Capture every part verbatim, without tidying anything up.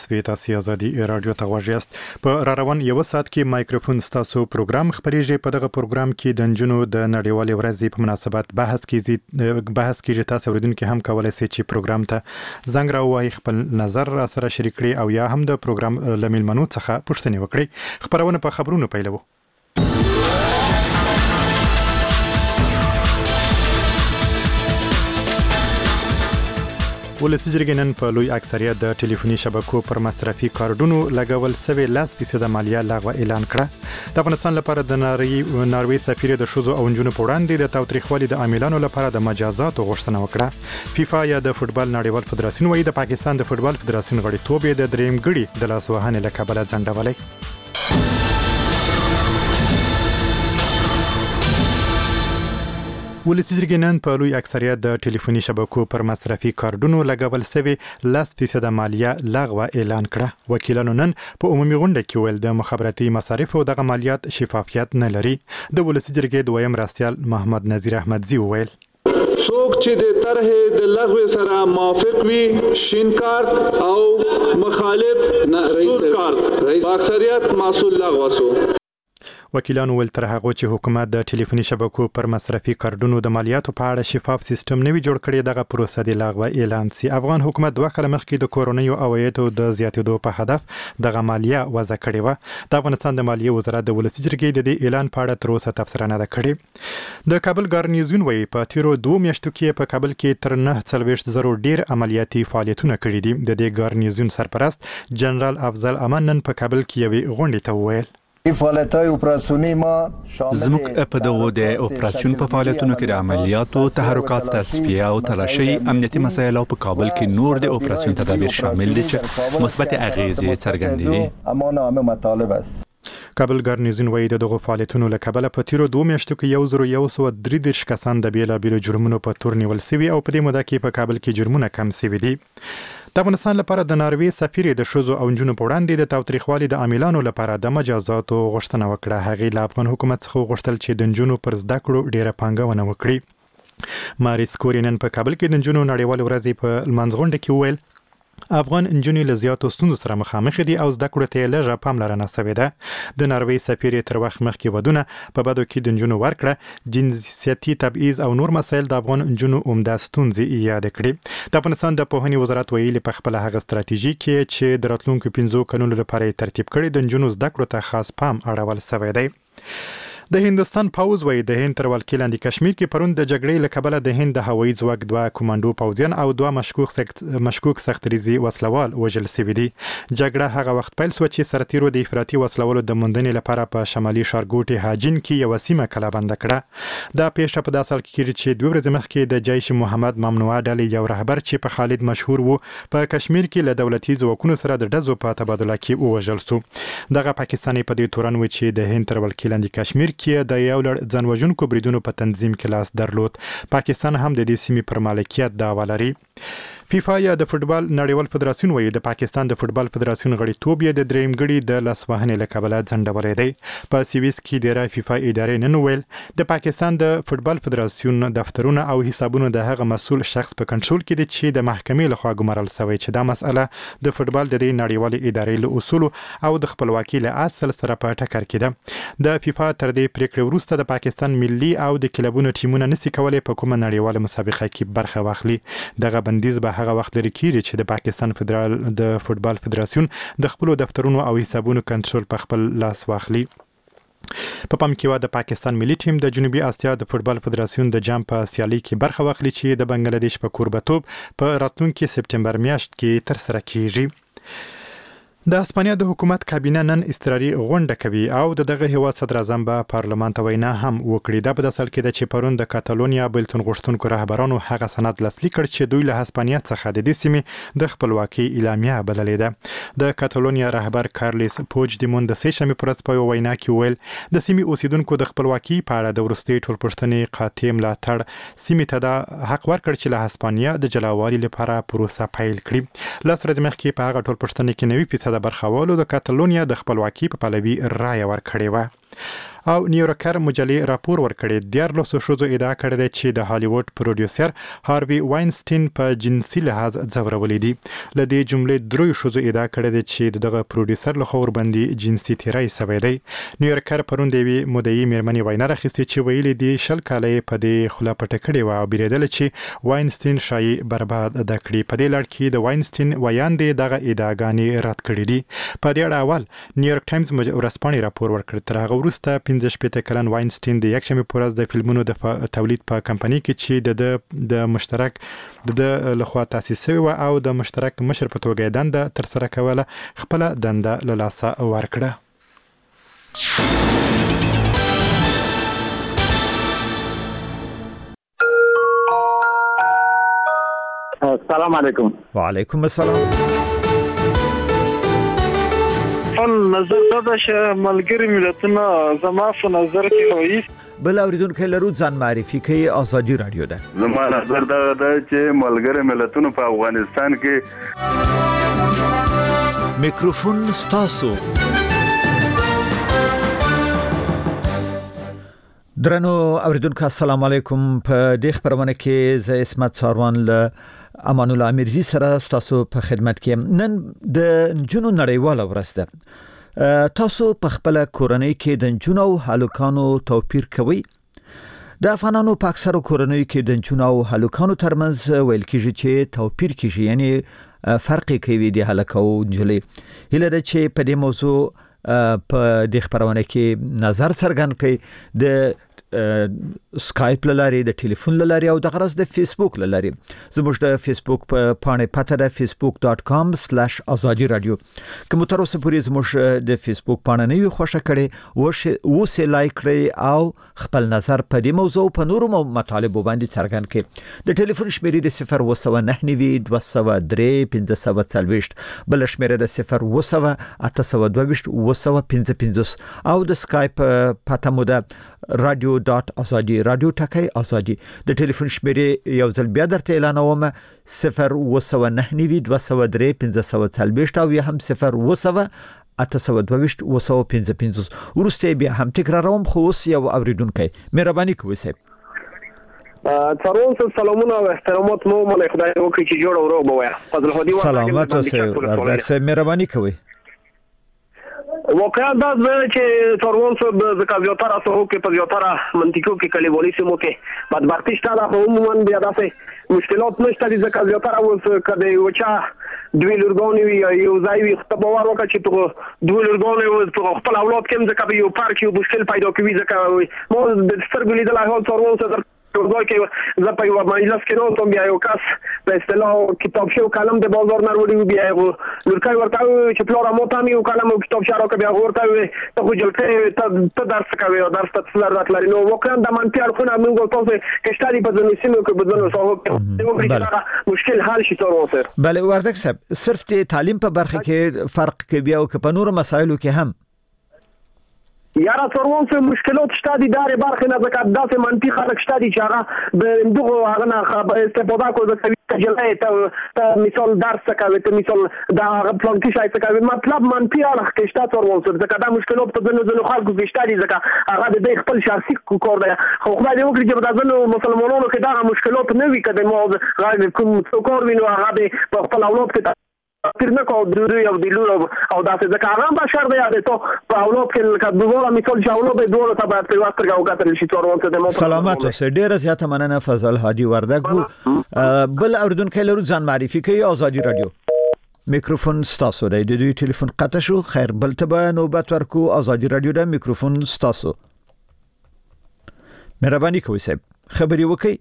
سوي تاسو ازادي رادیو ته غوږ یاست. په را روان یو ساعت کې مایکروفون ستاسو پروګرام خبريږي. په دغه پروګرام کې د نجونو د نړیوالې ورځې په مناسبت بحث کیږي بحث کیږي تاسو اوریدونکو هم کولای شئ چې پروګرام ته زنګ راووایي، خپل نظر را سره شریک کړئ او یا هم د پروګرام لمیلمنو څخه پوښتنه وکړئ. خبرونه په خبرونو پیلوو. ولسی جرګې نن په لوی اکثریت د ټلیفوني شبکو پر مصرفي کارډونو لګول سوي لاس فیصد مالیه لغوه اعلان کړه. د افغانستان لپاره د ناروې سفیر د ښځو او نجونو په وړاندې د تاوتریخوالي د عاملانو لپاره د مجازاتو غوښتنه وکړه. فیفا یا د فوتبال نړیوال فدراسیون وايي د پاکستان د فوتبال فدراسیون غړیتوب یې د دریم ګړي د لاسوهنې له کبله ځنډولی. ولسی جرګې نن په لوی اکثریت د ټلیفوني شبکو پر مصرفي کارډونو لګول سوي لاس فیصد مالیه لغوه اعلان کړه. وکیلانو نن په عمومي غونډه کې ویل د مخابراتي مصارفو دغه مالیات شفافیت نه لري. د ولسی جرګې دویم راستیال محمد نذیر احمدزی ویل څوک چې د طرح د لغوه سره موافق وي شین کارت او مخالف سور کارت اکثریت محصول لغوه سو. وکیلانو ول تر هغه چې حکومت د ټلیفوني شبکو پر مصرفي کارډونو د مالیاتو په اړه شفاف سیستم نوي جوړ کړي دغه پروسه د لغوه اعلان سي. افغان حکومت دوه کاله مخکې د کورونیو عوایدو د زیاتېدو په هدف دغه مالیه وضع کړې و. د افغانستان د مالیې وزارت د ولسی جرګې د دې اعلان په اړه تر اوسه تبصره نه ده کړې. د کابل ګارنیزیون وايي په تیرو دوه میاشتو کې په کابل کې تر نه څلوېښت زره ډیر عملیاتي فعالیتونه کړي دي. د دې ګارنیزیون سرپرست جنرال افضل امان نن په کابل کې یوې غونډې ته وویل زموږ په دغه د اپراسیون په فعالیتونو کې د عملیاتو تحرکات تصفیه او تلاشي امنیتي مسایل او په کابل کې نور د اپراسیون تدابیر شامل دي چې مثبت اغیزې څرګندوي. کابل ګارنیزیون وايي دغه فعالیتونو له کبله په تیرو دوه میاشتو کې یو زره یو سوه درې دېرش کسان د بیلابیلو جرمونو په تور نیول سوي او په دې موده کې په کابل کې جرمونه کم سوي دي. د افغانستان لپاره د ناروې سفیر د ښځو او نجونو په وړاندې د تاوتریخوالي د عاملانو لپاره د مجازاتو غوښتنه وکړه. هغې له افغان حکومت څخه غوښتل چې د نجونو پر زده کړو ډیره پانګونه وکړي. ماریس کوري نن په کابل کې د نجونو نړیوال ورځې په لمانځغونډه کې وویل افغان نجونې له زیاتو ستونزو سره مخامخ دي او زده کړو ته لږه پاملرنه شوې ده. د ناروې سفیر تر وخت مخکې ودونه په بدو کې د نجونو ورکړه جنسیتي تبعیض او نور مسایل د افغان نجونو عمده ستونزې یاد کړې. د افغانستان د پوهنې وزارت ویلي په خپل هغه ستراتیژي کې چې د راتلونکو پنځو کلونو لپاره ترتیب کړي د نجونو زده کړو ته خاص پام اړول شوی دی. د هندستان پوز وای د هند تر ولکې لاندې کشمیر کې پرون د جګړې له کبله د هند د هوایي ځواک دوه کمانډو پوځیان او دوه مشکوک سخت مشکوک سختریزي وسلوال وژل شوي دي. جګړه هغه وخت پیل شوه چې سرتیرو د افراطي وسلوالو د موندنې لپاره په شمالي ښارګوټي هاجین کې یوه سیمه کلابنده کړه. دا پیښه په داسې حال کې کېږي چې دوه ورځې مخکې د جیش محمد ممنوعه ډلې یو رهبر چې په خالد مشهور وو په کشمیر کې له دولتي ځواکونو سره د ډزو په تبادله کې ووژل شو. دغه پاکستاني په دې تورن و چې د هند تر ولکې لاندې کشمیر کې د یو لړ ځانوژونکو بریدونو په تنظیم کې لاس درلود. پاکستان هم د دې سیمې پر مالکیت دعوه لري. فیفا یا د فوتبال نړیوال فدراسیون وايي د پاکستان د فوتبال فدراسیون غړیتوب یې د دریم ګړي د لاسوهنې له کبله ځنډولی دی. په سویس کې د فیفا ادارې نن ویل د پاکستان د فوتبال فدراسیون دفترونه او حسابونه د هغه مسؤل شخص په کنټرول کې دي چې د محکمې لخوا ګمارل شوی چې دا مسأله د فوتبال د دې نړیوالې ادارې له اصولو او د خپلواکۍ له اصل سره په ټکر کې ده. د فیفا تر دې پریکړې وروسته د پاکستان ملي او د کلبونو ټیمونه نشي کولای په کومه نړیواله مسابقه کې برخه واخلي. دغه بندیز به هغه وخت لري کیږي چې د پاکستان فدرال د فوتبال فدراسیون د خپل دفترونو او حسابونو کنټرول په خپل لاس واخلي. په پام کې و د پاکستان ملي ټیم د جنوبي اسیا د فوتبال فدراسیون د جام په سیالي کې برخه واخلي چې د بنگلاديش په کوربتوب په راتلونکي سپتمبر میاشت کې تر سره کیږي. د اسپانیا د حکومت کابینه نن اضطراري غونډه کوي او د دغه هیواد صدر اعظم به پارلمان ته وینا هم وکړي. دا په داسې حال کې ده چې پرون د کاتالونیا بېلتون غوښتونکو رهبرانو هغه سند لاسلیک کړ چې دوی له هسپانیا څخه د دې سیمې د خپلواکۍ اعلامیه بللې ده. د کاتالونیا رهبر کارلس پوجدیمون د سې شنبې په ورځ په یوه وینا کې ویل د سیمې اوسیدونکو د خپلواکۍ په اړه د وروستۍ ټولپوښتنې قاطع ملاتړ سیمې ته دا حق ورکړ چې له هسپانیا د جلاوالي لپاره پروسه پیل کړي. لس ورځې مخکې په هغه ټولپوښتنې کې نوي فیصده برخوالو د کاتالونیا د خپلواکۍ په پلوي رایه ورکړې وه. او نیویورکر مجلې راپور ورکړی دیارلس ښځو ادعا کړې ده چې د هالیوډ پروډوسر هاروی واینسټین په جنسي لحاظ ځورولې دي. له دې جملې دروي ښځو ادعا کړې ده چې دغه پروډوسر له خور باندې جنسي تیری سوی دی. نیویورکر پرون د یوې مدعي مېرمنې وینا راخیستې چې ویلي دي شل کاله یې په دې خوله پټه کړې وه او بیرېدله چې واینسټین ښایي برباد ده کړي. په دې لړ کې د واینسټین ویاندې دغه ادعاګانې رد کړې دي. په دې اړه اول نیویورک ټایمز ورځپاڼې راپور ورکړ. تر هغه وروسته پنځه شپېته کلن واینسټین د یکشنبې په ورځ د فلمونو د تولید په کمپنۍ کې چې د د مشترک د لخوا تاسیس شوی و او د مشترک مشر په توګه دنده ترسره کوله خپل دنده له لاسه ورکړه. السلام علیکم. وعلیکم السلام. نظر دا چې ملګری ملتونه زما په نظر کې وایي بل اوریدونکو لرو ځان معرفي کوي ازادي رادیو ده. زما نظر دا ده چې ملګری ملتونه په افغانستان کې میکروفون ستاسو. درنو اوریدونکو السلام علیکم. په دې خبرونه کې زه اسمت ساروان له امان الله امیرزی سره تاسو په خدمت کې. نن د جنونو نړیواله ورځ ده. تاسو په خپل کورنۍ کې د جنونو او هلکانو توپیر کوئ؟ د افغانانو په اکثره کورنۍ کې د جنونو او هلکانو ترمنځ ویل کېږي چې توپیر کېږي، یعنی فرق کوي د هلک او نجلۍ. هله ده چې په دې موضوع په دې خبرونه کې نظر څرګند کړي. د سکایپ لاري، د ټلیفون لاري او د غرض د فیسبوک لاري. زموږ د فیسبوک په پاڼه پته ده facebook dot com slash azadi radio. کوم تر اوسه پورې زموږ د فیسبوک پاڼه نه وي خوښه کړي و سه لایک کړئ او خپل نظر په دې موضوع په نورو مطالبو باندې څرګند کړئ. د ټلیفون شمیرې د صفر و سه نه نوي دوه سوه درې پنځه سوه څلوېښت، بل شمیره د صفر و سه اته سوه دوه ویشت و سوه پنځه پنځوس او د سکایپ پته مو ده رادیو دات ازادي رادیو ټکی ازادي. د ټلیفون شمیرې یو ځل بیا درته اعلانوم صفر و سه نه نوي دوه سوه درې پنځه سوه څلوېښت او یا هم صفر و سه اته سوه دوه ویشت و سوه پنځه پنځوس. ورسته بیا هم تکراروم خو اوس یو اوریدونکو مهرباني کوئ صاحب. څارون سلامونه او احترامات مو مله خدای وکړي چې جوړ او روغ بویا. فضل هدي سلامات اوسئ وردګ صاحب، مهرباني کوئ. واقعا دا چې څارون صاحب د کاویاتر اسو کې په یوتره منطقو کې کلیوالي سیمو کې بدبختی شته. دا عموما بیا داسې مشکلات نشته د کاویاتر اوس کده وچا دوی لورګونی وي یو ځای وي خو باور وکړي چې په دوی لورګونی او په خپل اولاد کې ځکه یو پارک یو مشکل پیدا کوي ځکه مو د سترګو لیدل هغه څارون صاحب ورګوي کې زه په یو مجلس کې نو ته بیا یو کس په اصطلاح کتاب شو کلم د بازار نه وړي بیا یو لورکای ورته چې پلور مو ته یو کلم کتاب شارو کې بیا ورته ته خو جلته ته درس کوي او درس ته څلور راتللی نو وکړم د منفي اړخونه موږ تاسو کې شتاري په ځینو سیمو کې بدلون سره مشکل حل شي تر اوسه. بله وردګ صاحب، صرف د تعلیم په برخه کې فرق کوي او په نورو مسایلو کې هم یاره څورون څه مشکلات شته دي داري برخه نه ځکه داسې منطق خلک شته دي چې هغه د دغه هغه نه استفاده کوي د جلای ته مثال درس کوي ته مثال دا پلان کې شای څه کوي مطلب منفي اړخ کې شته څورون څه ځکه دا مشکلات په ځینو ځینو خلکو کې شته دي ځکه هغه د خپل شخصي کار دی. خو خدای دې وکړي چې د ځینو مسلمانانو کې دا مشکلات نه وي کده مو غږ کوم څو کار وینو هغه په خپل اولاد کې تیر نه کو دوی او د لور او داسې ځکه هغه بشر دی یاد ته په اولاد کې لکه دوه مثال چې اولاد به دوه ته باید په واسطه او کتل شي څورون ته د سلامات اوسئ. ډیره زیاته مننه فضل هادي وردګ. بل اوریدونکو لرو ځان معرفي کوي ازادي رادیو. میکروفون ستاسو دی. د دوی ټلیفون قطع شو. خیر بل ته به نوبت ورکو. ازادي رادیو د میکروفون ستاسو. مهرباني کوئ صاحب خبري وکړئ.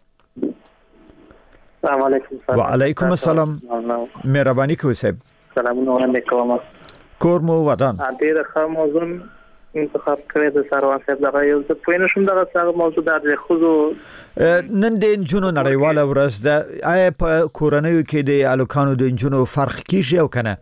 السلام علیکم. وعلیکم السلام. مهرباني کوئ صاحب. سلامونه وړاندې کوم. کور مو ودان. ډېر ښه موضوع انتخاب کړی د سروان صاحب دغه یو څه پوه نه شوم دغه څه موضوع د ښځو نن د نجونو نړیواله ورځ ده. آیا په کورنیو کې د هلکانو د نجونو فرق کیږي او کنه؟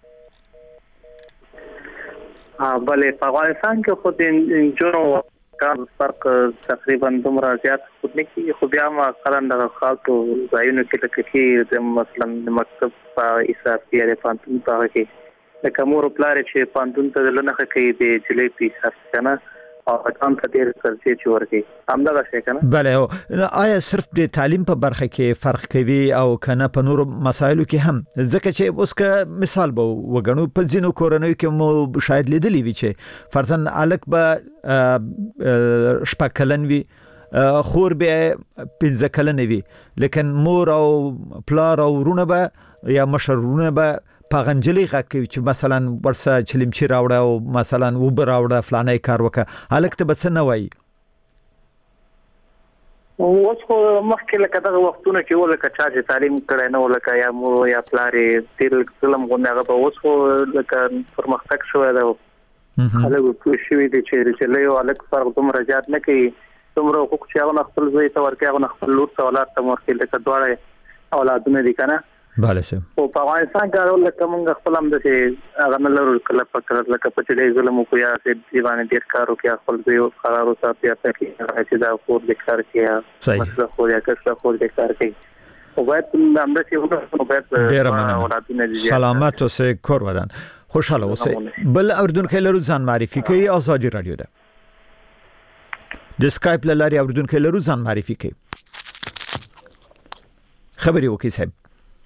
بلې په افغانستان کې خو د نجونو کار فرق تقریبا دومره زیات خود نه کیږي خو بیا ما قرن دغه خاصو ځایونو کې لکه چې مثلا د مکتب په حساب کې د پانتون په کې لکه مور پلار چې پاندون ته لنه کوي د جلې پیسه کنه او ځان ته ډیر خرچې چې ورکي همدا څه کنه. بله آیا صرف د تعلیم په برخه کې فرق کوي او کنه په نورو مسایلو کې هم؟ ځکه چې اوس که مثال به وګڼو په ځینو کورنیو کې مو شاید لیدلی وي چې فرضاً الک به شپږ کلن وي، خور به پنځه کلن وي، لیکن مور او پلار او ورونه به یا مشرونه به پاغنجلی غاکوي چې مثلا ورسه چلمچی راوړه او مثلا وبر راوړه فلانه کار وکړه، الک ته بس نه وایي. اوس خو مخکې لکه دغه وختونه کې ولکه چا چې تعلیم کړی نه ولکه یا مور یا پلار تیر ظلم غونډه هغه به اوس خو لکه پرمختګ شوی دی، خلک پوه شوي دي چې چې له الک فرق دومره زیات نه کوي، دومره حقوق چې هغه خپل زوی ته ورکوي هغه خپل لور ته اولاد ته ورکوي، لکه دواړه اولادونه دي کنه. بله سم او په افغانستان کې لکه موږ خپل هم د هغه نه لرو کله پکړه لکه په دې ظلم کو یا چې دیوانه ډیر کارو کې خپل دیو قرارو ساتي چې چې دا خور د کار کې مثلا خو یا کښه خور د کار کوي او باید هم د څه په ډیر مننه سلامت اوسه کور ودان خوشاله اوسه. بل اوردونکو لرو ځان معرفي کوي آزادي رادیو ده د سکایپ لاري اوردونکو لرو ځان معرفي کوي خبري وکي صاحب.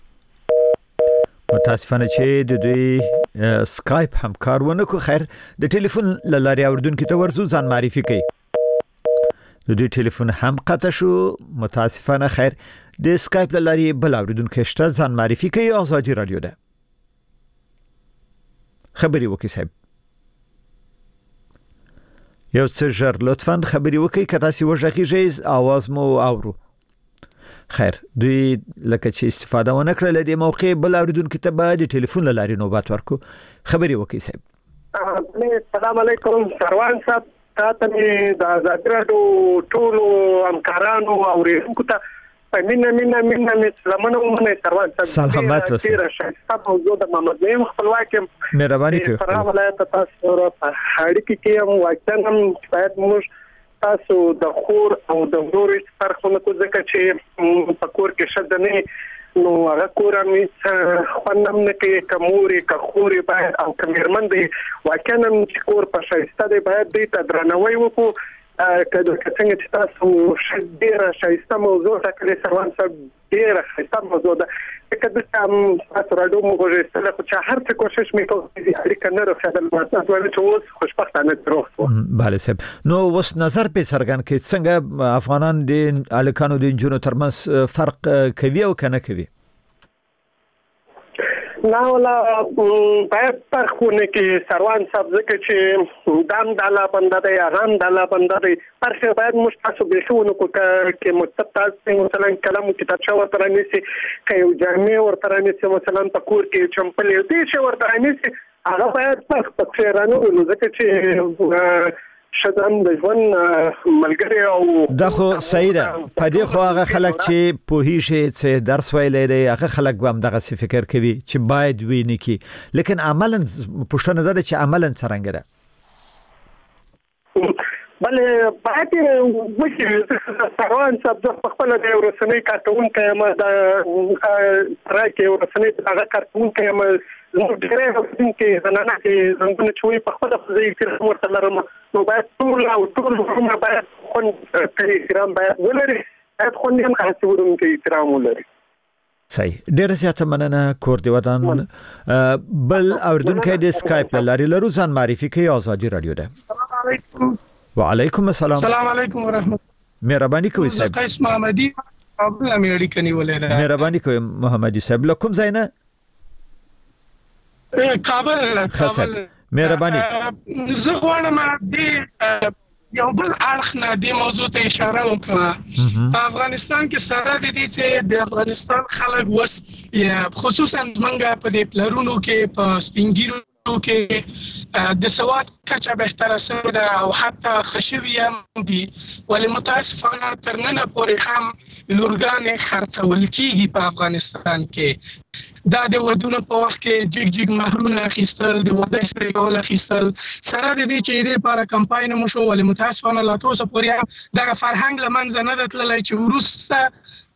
متاسفانه چې د دوی سکایپ همکار ونه کو، خیر د ټلیفون لاري اوردونکو ته ورزو ځان معرفي کوي، د دوی ټلیفون هم قطع شو متاسفانه، خیر د سکایپ لاري بل اوردونکو شته ځان معرفي کوي آزادي رادیو ده خبري وکي صاحب. یو څه ژر لطفاً خبري وکي که تاسو وژغیږئ आवाज مو اورو. خیر دوی لکه چې استفاده ونه کړل د موقع بل اوریدونکو ته به د ټلیفون لاري نوبت ورکو خبري وکي صاحب. السلام علیکم سروان صاحب، تاسو د آزاد رادیو ټول همکارانو او ریښتونکو ته په مینا مینا مینا سلامونه ومنه. سروان صاحب سلامات اوسئ. تاسو موضوع د محمد نعیم خپلواکي مهرباني کوئ فراه ولایت تاسو را په هډ کې کې هم واکسن باید موږ تاسو د خور او د ورور فرق نه کو ځکه چې په کور کې شد نه نو هغه کور مې خپلم نه کې کموري که خوري باید او کمرمن دی واکن چې کور په شایسته دی باید دې ته درناوی وکړو. کله څنګه چې تاسو ډیره شایسته موضوع ټاکلې سروان صاحب ډیره شایسته موضوع ده کله چې تاسو راډیو مو غوښتل خو چې هر څه کوشش میکوم چې اړیکه نه راخدل ماته ټول چې اوس خوشبختانه تروح. بله صاحب نو وس نظر په سرګن کې څنګه افغانان د الکانو د جنونو ترمنځ فرق کوي او کنه کوي؟ نه ولا باید فرقونه کې سروان صاحب ځکه چې دام دالا بنده دی هغه دالا بنده دی فرق باید مشتاسو بهونه کو کې مکتب تاسو مثلا کلام کتابچه ورته نيسي که یو جامع ورته نيسي مثلا په کور کې چمپلې دې شي ورته نيسي هغه باید فرق پکې رانه ځکه چې شدم د ژوند ملګری او دا خو صحیح ده په دې خو هغه خلک چې په هیڅ څه درس ویلې دی هغه خلک هم دغه فکر کوي چې باید ویني کی لیکن عملاً پښتنه ده چې عملاً څنګه ده بله باید وکړي سروان صاحب د خپل د ورسنۍ کارتون کما د راکې ورسنۍ هغه کارتون کما نو ډېر هم کې زنانه کې زنګونه چوي په خپل ځای کې ورته لرم نو باید ټول او ټول هم باید خون ته احترام باید ولري باید خون هم خاصه ورم کې احترام ولري. صحیح ډېر زیاته مننه کور دی ودان بل اوردونکو د سکایپ لاري لرو ځان معرفي کوي آزادي رادیو ده. السلام علیکم. وعلیکم السلام. السلام علیکم ورحمت. مهرباني کوئ صاحب. قیس محمدي ابل امریکا کني ولې نه. مهرباني کوئ محمدي صاحب لکم زینه کابل کابل مهرباني زه غواړم د یو بل اړخ نه د موضوع ته اشاره وکړم. په افغانستان کې سره د دې چې د افغانستان خلک وس خصوصا څنګه په دې پلرونو کې په سپینګیرو کې د سواد کچه بهتره شوې ده او حتی خشوي هم دي ولې متاسفانه تر نن پورې هم لورګانې خرڅول کېږي په افغانستان کې. دا د ودونو په وخت کې جګ جګ مهرونه اخیستل د واده سره کول اخیستل سره د دې چې د لپاره کمپاین مو شو ولې متاسفانه لا تر اوسه پورې دا فرهنګ لمنځه نه تللی چې ورسته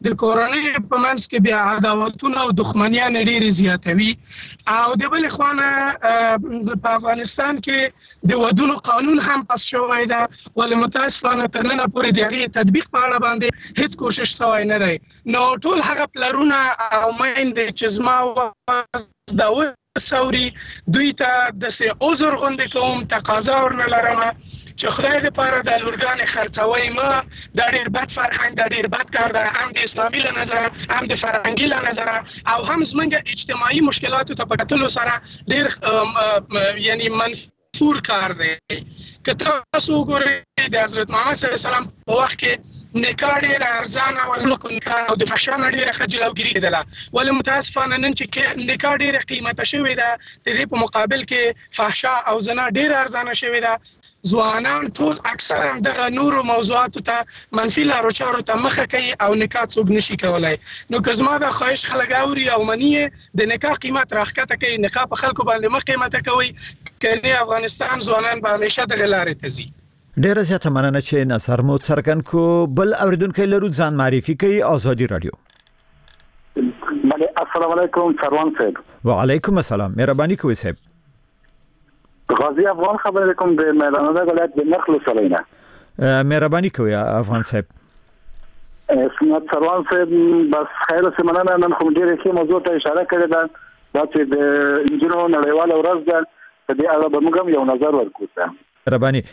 د کورنۍ په منځ کې بیا عداوتونه او دښمنیان ډېرې زیاتوي. او د بل خوانه په افغانستان کې د ودونو قانون هم پاس شوی دی، ولې متاسفانه تر نن پورې د هغې تطبیق په اړه باندې هیڅ کوشش شوی نه دی. نو ټول هغه پلرونه او میندې چې زما واز دا وسوري دوی ته داسې عذر غوندې کوم، تقاضا ورنه لرمه چې خدای دې پاره د لورګانې خرڅوي ما. دا ډېر بد فرهنګ، دا ډېر بد کار دی، هم د اسلامي له نظره هم د فرهنګي له نظره او هم زمونږ اجتماعي مشکلاتو ته په کتلو سره ډېر یعنی منفور کار دی. که تاسو وګورئ د حضرت محمد صلی الله علیه وسلم په وخت کې نکاح ډېره ارزانه وه او د فحشا نه ډېره ښه جلوګیري کېدله، ولې متاسفانه نن چې نکاح ډېره قیمته شوې ده د دې په مقابل کې فحشا او زنا ډېره ارزانه شوې ده. ځوانان ټول اکثرا دغه نورو موضوعاتو ته منفي لارو چارو ته مخه کوي او نکاح څوک نشي کولای. نو که زما دا خواهش خلک اوري او مني د نکاح قیمت راښکته کوي، نکاح په خلکو باندې مخ قیمته کوي، کني افغانستان ځوانان به همیشه دغه لارې ته ځي. ډیره زیاته مننه چې نظر مو څرګند کو. بل اوریدونکو لرو ځان معرفي کوي. آزادي رادیو. بله السلام علیکم سروان صاحب. وعلیکم السلام، مهرباني کوئ صاحب. غازی افغان خبر کوم د میدان د ولایت د نخل سلینا. مهرباني کوئ افغان صاحب. اسمت سروان صاحب بس خیر سمنانه نن خو ډیره ښه موضوع ته اشاره کړې ده، دا چې د انجینو نړیواله ورځ ده، په دې اړه به موږ یو نظر ورکړو. مهرباني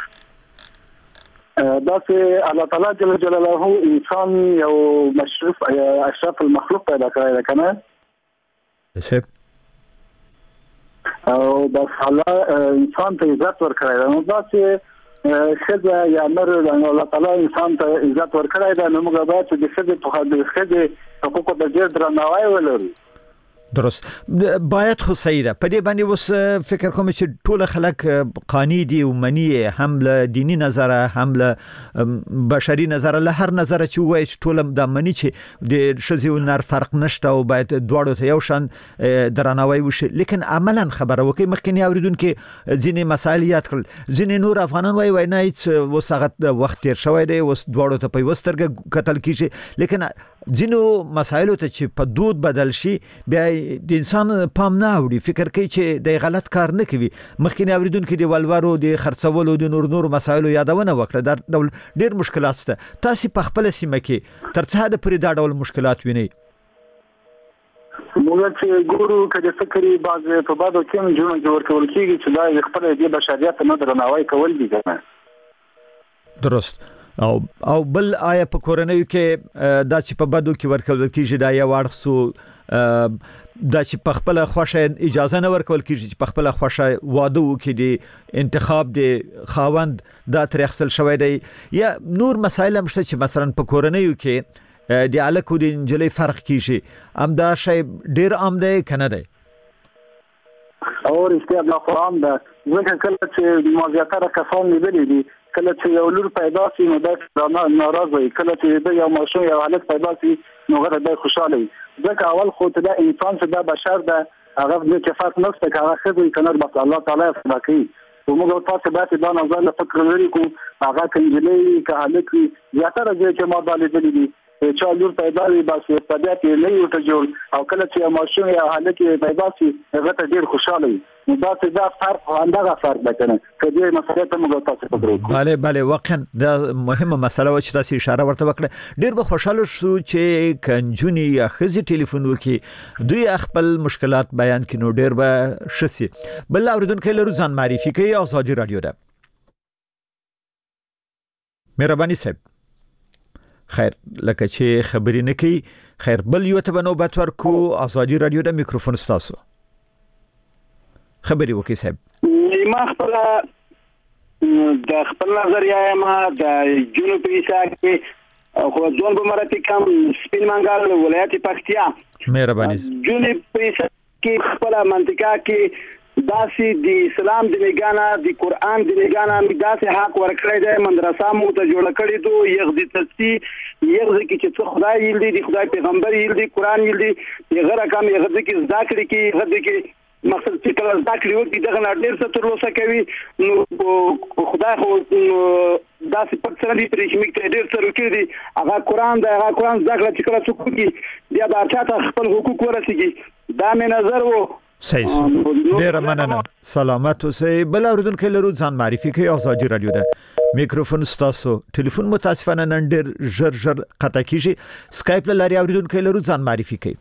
دا چې الله تعالی جل جلاله انسان یو مشرف اشرف المخلوق پیدا کړی دی کنه صاحب، او بس الله انسان ته عزت ورکړی دی. نو دا چې ښځه یا نر الله تعالی انسان ته عزت ورکړی دی، نو موږ باید چې د ښځې په د ښځې حقوقو ته ډېر درناوی ولرو. درست، باید خو صحیح ده. په دې باندې اوس فکر کوم چې ټول خلک قانی دي او منی هم له دینی نظره هم له بشري نظره له هر نظره چې وایي چې ټول د منی چې د ښځې او نر فرق نشته او باید دواړو ته یو شان درناوی وشي. لیکن عملا خبره وکي مخکنی اوریدونکو ځینې مسایل یاد کړل، ځینې نور افغانان وایي وای نه هیڅ اوس هغه وخت تیر شوی دی، اوس دواړو ته په یوه سترګه کتل کیږي. لیکن ځینو مسایلو ته چې په دود بدل شي بیا د انسان پام نه اوړي، فکر کوي چې د غلط کار نه کوي. مخکې اوریدونکو د ولورو د خرڅولو د نور نور مسایلو یادونه وکړه. دا ډول ډیر مشکلات شته. تاسو په خپل سیمه کې تر څه حد پورې دا ډول مشکلات وینئ؟ موږ چې ګورو کله فکرې باز په بادو کې جوړ جوړ کول کېږي چې دا خپل د بشریت نه درناوی کول دي کنه. درست. او او بل آیا په کورنۍ کې دا چې په بدو کې ورکول کېږي دا یو اړخ سو دا چې په خپل خوښه اجازه نه ورکول کېږي چې په خپل خوښه واده وکړي، د انتخاب د خاوند دا تر اخصل شوی دی، یا نور مسایل هم شته چې مثلا په کورنۍ کې د الکو د انجلۍ فرق کېږي، هم دا شی ډیر عام دی کنه دی؟ او رښتیا د قرآن دا ځکه کله چې موضوعاتره کسان لیدلي دي، کله چې یو لور پیدا شي نو دا ناراض وي، کله چې د یو ماشوم یو حالت پیدا شي نو هغه د خوشاله وي. ځکه اول خو ته دا انسان چې دا بشر ده هغه د کفات نشته که هغه خدای کنه بس الله تعالی فدا کوي. او موږ تاسو باید دا نظر له فکر لري کو هغه کنجلې که حالت زیاتره ځای چې ما دا لیدلي دي چې لور پیدا وي بس طبیعت یې نه یو ته جوړ، او کله چې ماشوم یا حالت پیدا شي هغه ته ډیر خوشاله وي. نو دا چې دا فرق همدغه فرق ده کنه که دې مسله ته موږ تاسو فکر وکړو. بله بله واقعا دا مهمه مسله و چې تاسو اشاره ورته وکړه. ډیر به خوشاله شو چې کنجونی یا خزي ټلیفون وکي دوی خپل مشکلات بیان کینو، ډیر به شسي. بل اوریدونکو لرو ځان معرفي کوي. آزادي رادیو ده. مهرباني صاحب. خیر لکه چې خبرې نه کوي. خیر بل یو ته نوبت ورکو. آزادي رادیو ده، میکروفون ستاسو. خبرې وکي صاحب. ما خپل د خپل نظریه ما د جنوب ایسا کې خو ځون به مراتي کم سپین منګال ولایت پکتیا مهرباني جنوب ایسا کې خپل منطقه کې داسې د اسلام د لګانا د قران د لګانا داسې حق ورکړی دی، مدرسه مو ته جوړ کړی دو یغ د تستی یغ کې چې خدای یل دی، خدای پیغمبر یل دی، قران یل دی، یغه رقم یغ د کې ذکر کې یغ د کې مقصد چې کله دا کړیو چې دغه ډېر څه تر اوسه کوي نو خدای خو دا څه پټ سره دی پرې چې موږ ډېر څه وکړي هغه قرآن دا هغه قرآن ځکه چې کله څوک کوي بیا دا چاته خپل حقوق ورسیږي دا مې نظر وو. صحیح ډیر مننه سلامت اوسئ. بل اوریدونکو لرو ځان معرفي کوي ازادي رادیو ده میکروفون ستاسو ټلیفون متاسفانه نن ډیر ژر ژر قطع کیږي. سکایپ لاري اوریدونکو لرو ځان معرفي کوي.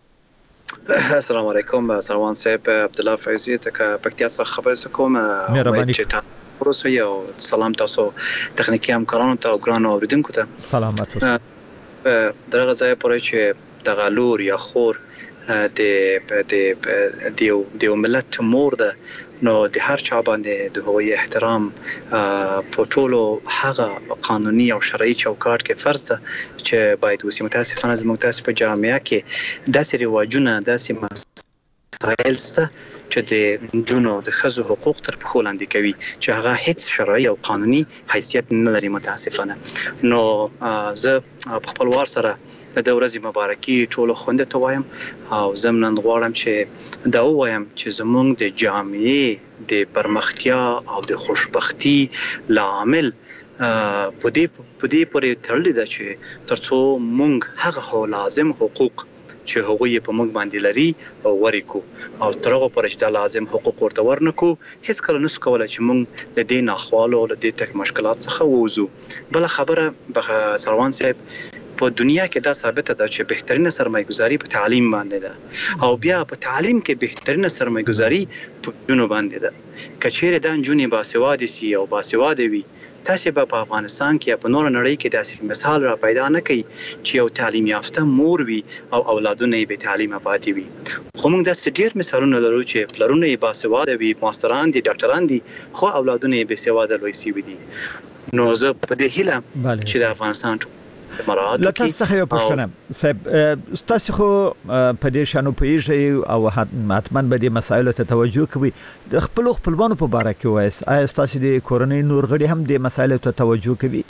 السلام علیکم سروان صاحب عبد الله فیضی ته پکتیا څخه خبر کوم. مهرباني پروسه یو سلام تاسو تخنیکی همکارانو ته او ګرانو اوریدونکو ته سلامت اوسئ. دغه ځای پرې چې دغه لور یا خور د د دیو دیو ملت مور ده نو د هر چا باندې د هوی احترام په ټولو هغه قانوني او شرعي چوکاټ کې فرض ده چې باید وسی. متاسفانه زموږ تاسو په جامعه کې داسې رواجونه داسې مسائل سته چې د جنو د خزو حقوق تر پخو لاندې کوي چې هغه هیڅ شرعي او قانوني حیثیت نه لري. متاسفانه نو زه په خپل وار سره د ورځې مبارکي ټولو خوندې ته وایم او زمنن غواړم چې دا وایم چې زموږ د جامعې د پرمختیا او د خوشبختی لامل په دې په دې پورې تړلی ده چې ترڅو موږ هغه لازم حقوق چې هغه یې په موږ باندې لري او ورکو او ترغه پرې د لازم حقوق ورته ورنکو هیڅ کله نس کولای چې موږ د دې ناخوالو او د دې تک مشکلات څخه ووزو. بل خبره به سروان صاحب په دنیا کې دا ثابته ده چې بهترینه سرمایه‌ګذاري په تعلیم باندې ده او بیا په تعلیم کې بهترینه سرمایه‌ګذاري په جنو باندې ده. کچېره د جنونی باسواده سي او باسواده وي تاسو به په افغانستان کې په نور نړۍ کې داسې مثال را پیدا نه کړي چې یو تعلیم یافته مور وي او اولادونه یې به تعلیم پاتې وي. خو موږ د ډېر مثالونه لرو چې پلرونه یې باسواده وي، ماستران دي، ډاکټران دي، خو اولادونه یې بې سواده لوی سوي دي. نو زه په دې هیله چې د افغانستان لکه څه یو پښتنه صاحب تاسو خو په دې شانو پیږئ او حتمان به دې مسایلو ته توجه کوي. د خپل خپلوانو په اړه کې وایي آیا تاسو د کورنۍ نور غړي هم دې مسایلو ته توجه کوي؟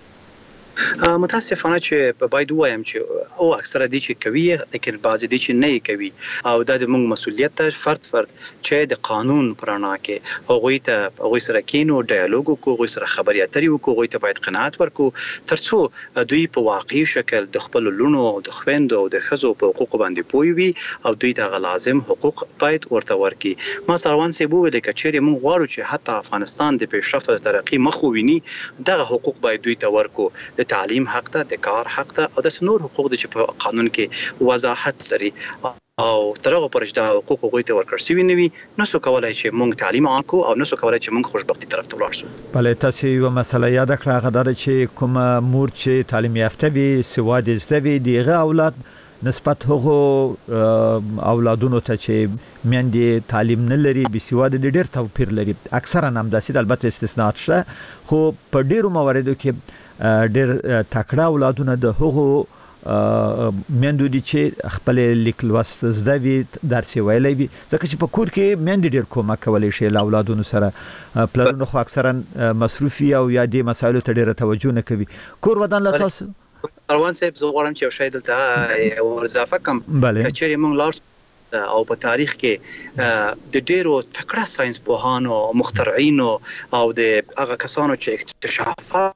متاسفانه چې په باید وایم چې او اکثره دي چې کوي لیکن بعضی دي چې نه کوي او د موږ مسولیت ته فرد فرد چې د قانون پرانا کې هغه ته هغه سره کینو ډایالوګ کو هغه سره خبرې اترې وکړو هغه ته باید قناعت ورکو ترڅو دوی په واقعي شکل د خپل لونو او د خويندو او د خزو په حقوق باندې پوي وي او دوی ته لازم حقوق باید ورته ورکي. ما سروان سیبو ویل کچېره موږ غواړو چې حتی افغانستان د پیشرفت او ترقی مخ وویني دغه حقوق باید دوی ته ورکو. د تعلیم حق ده، د کار حق ده او د نور حقوق د چې په قانون کې وضاحت لري او ترغه پرځ د حقوق غوښتنه ورکړ شوی نه وي نو څه کولای چې موږ تعلیم آکو او نو څه کولای چې موږ خوشبختی طرف ته ولاړ شو. بلې تاسو یو مسله یاد کړه غدار چې کوم مور چې تعلیم یافته وي سواد زده وي دغه اولاد نسبت هغه اولادونو ته چې میندې تعلیم نه لري به سواد ډېر توپیر لري. اکثرا هم داسې البته استثناءات شته خو په ډیرو مواردو کې ډېر تکړه اولادونه د هغو میندو دي چې خپل لیک لوست زده وي درس ویلي وي ځکه چې په کور کې میندې ډېر کومک کولی شي له اولادونو سره. پلرونه خو اکثرا مصروفي او یا دې مسایلو ته ډېر توجه نه کوي. کور ودان له تاسو روان صاحب زه غواړم چې یو شی دلته ورزافه کم کچېره موږ لاړ او په تاریخ کې د ډېرو تکړه ساينس پوهانو او مخترعینو او د هغه کسانو چې اکتشافات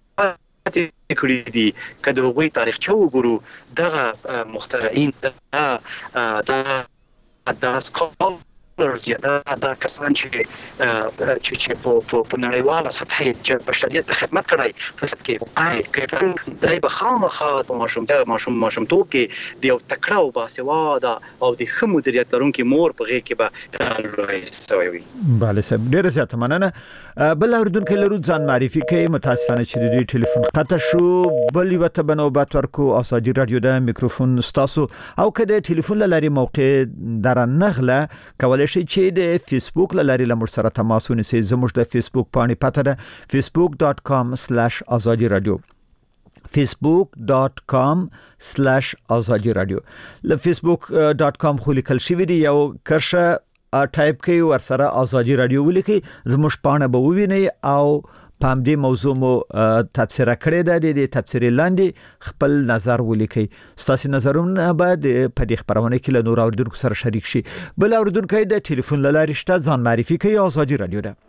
کړی دي کله هغوی تاریخ چې وګورو دغه مخترعين دا دا دا سکولرز یا دا دا کسان چې چې چې په په نړیواله سطح چې بشریت ته خدمت کړای فساد کې آی کله دای به خامخا د ماشوم د ماشوم ماشوم توپ کې د یو تکړه او باسواده او د ښه مدیریت لرونکي مور په غېږ کې به راوي. bale صاحب ډېر زیات مننه. بل اوردونکو لرو ځان معرفي کوي. متاسفانه چې د ټلیفون قطع شو بل یو ته بنوبات ورکو ازادي رادیو د میکروفون ستاسو او کله ټلیفون لاري موقع در نغله کولای شي چې د فیسبوک لاري لمر سره تماس ونیسئ. زموږ د فیسبوک باندې پته ده facebook dot com slash azadi radio facebook dot com slash azadi radio ل facebook dot com خو لیکل شوی دی یو کرشه ټایپ کوي ورسره ازادي رادیو ولیکي زموږ پاڼه به وویني او په همدې موضوع مو تبصره کړې ده. د تبصرې لاندې خپل نظر ولیکئ. ستاسو نظرونه به په دې خبرونه کې له نور اوریدونکو سره شریک شي. بل اوریدونکو د ټلیفون له لارې شته ځان معرفي کوي. آزادي رادیو ده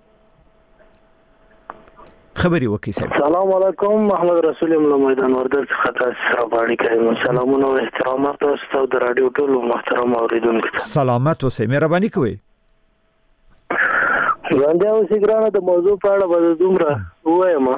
خبري وکي. السلام علیکم. محمد رسول الله میدان وردګ څخه تاسو باندې کوم سلامونه او احترامات تاسو د رادیو ټول محترم اوریدونکو. سلامات اوسئ. مهرباني کوئ. وړاندې اوسې ګرانه د موضوع په اړه به دومره وایم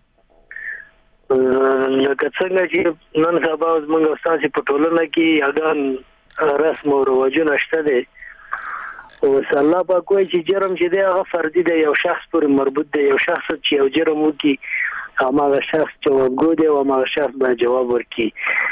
لکه څنګه چې نن سبا زموږ استاد په ټولنه کې یاګان رسم او رواجونه شته دي او الله پاک کوئی چې جرم چې دی هغه فردي دی، یو شخص پورې مربوط دی. یو شخص چې یو جرم وکړي هغه شخص جوابګو دی او هغه شخص به جواب ورکړي.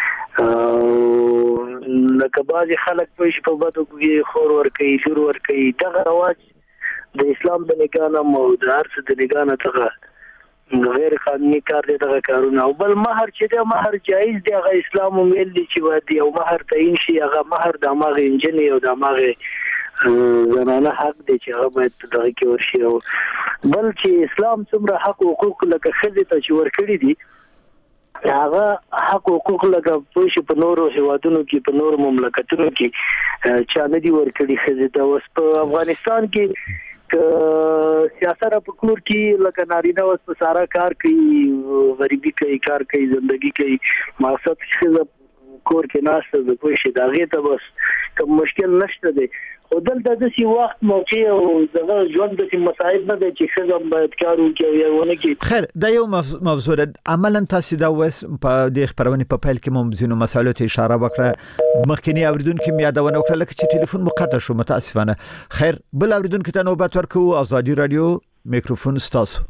لکه بعضې خلک پوه شي په بدو کې خور ورکوي، لور ورکوي. دغه رواج د اسلام د نګاه نه او د هر څه د نګاه نه څخه غیر قانوني کار دی دغه کارونه. او بل مهر چې دی مهر جایز دی، هغه اسلام ویل دی چې باید یو مهر تعین شي. هغه مهر د هماغې نجلۍ او د هماغې زنانه حق دی چې هغه باید دغه کې ورشي. او بل چې اسلام څومره حق حقوق لکه ښځې ته چې ورکړي دي هغه حق حقوق لکه پوه شي په نورو هیوادونو کې په نورو مملکتونو کې چا نه دي ورکړي ښځې ته. اوس په افغانستان کې سیاست په کور کې لکه نارینه اوس په سارا کار کوي، غریبي کوي، کار کوي، زندگی کوي. مقصد ښځه کور کې ناشته د پوه شي د هغې ته بس کوم مشکل نشته دی. خو دلته داسې وخت موقع او دغه ژوند داسې مصائب نه دی چې ښځه باید کار وکړي او یا ونه کړي. خیر دا یو موضوع ده. عملا تاسو دا اوس په دې خبرونې په پیل کې مو ځینو مسایلو ته اشاره وکړه. مخکینی اوریدونکو مې یادونه وکړه لکه چې ټلیفون مقطع شو متاسفانه. خیر بل اوریدونکو ته نوبت ورکو. آزادي رادیو میکروفون ستاسو.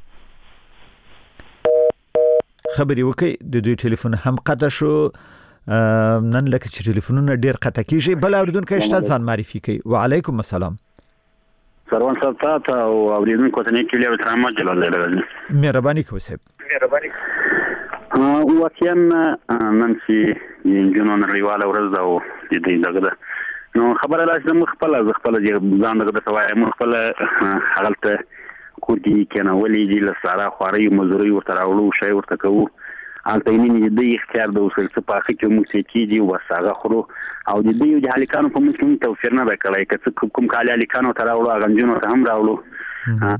خبري وکي د دوی ټلیفون هم قطع شو. نن لکه چې ټلیفونونه ډیر قطع کیږي. بل اوریدونکو شته ځان معرفي کوي. وعلیکم السلام. سروان صاحب تاسو او اوریدونکو ته نیک لیو ترامه جلال لري. مهرباني کوئ صاحب. مهرباني. ا واقعا نن چې جنون ریواله ورځ او د دې دغه نو خبره لازم خپل خپل ځان دغه سوای خپل حالت کوټی کنه ولې دې لساره خوري مزوري ورته راوړو شی ورته کوو البته د اختیار د وسل څخه په کې موږ چې کیږي وساغه خورو او د دې د هلیکانو په موږ کې توفیر نه وکړای چې کوم کال هلیکانو تر راوړو غنجونو ته هم راوړو.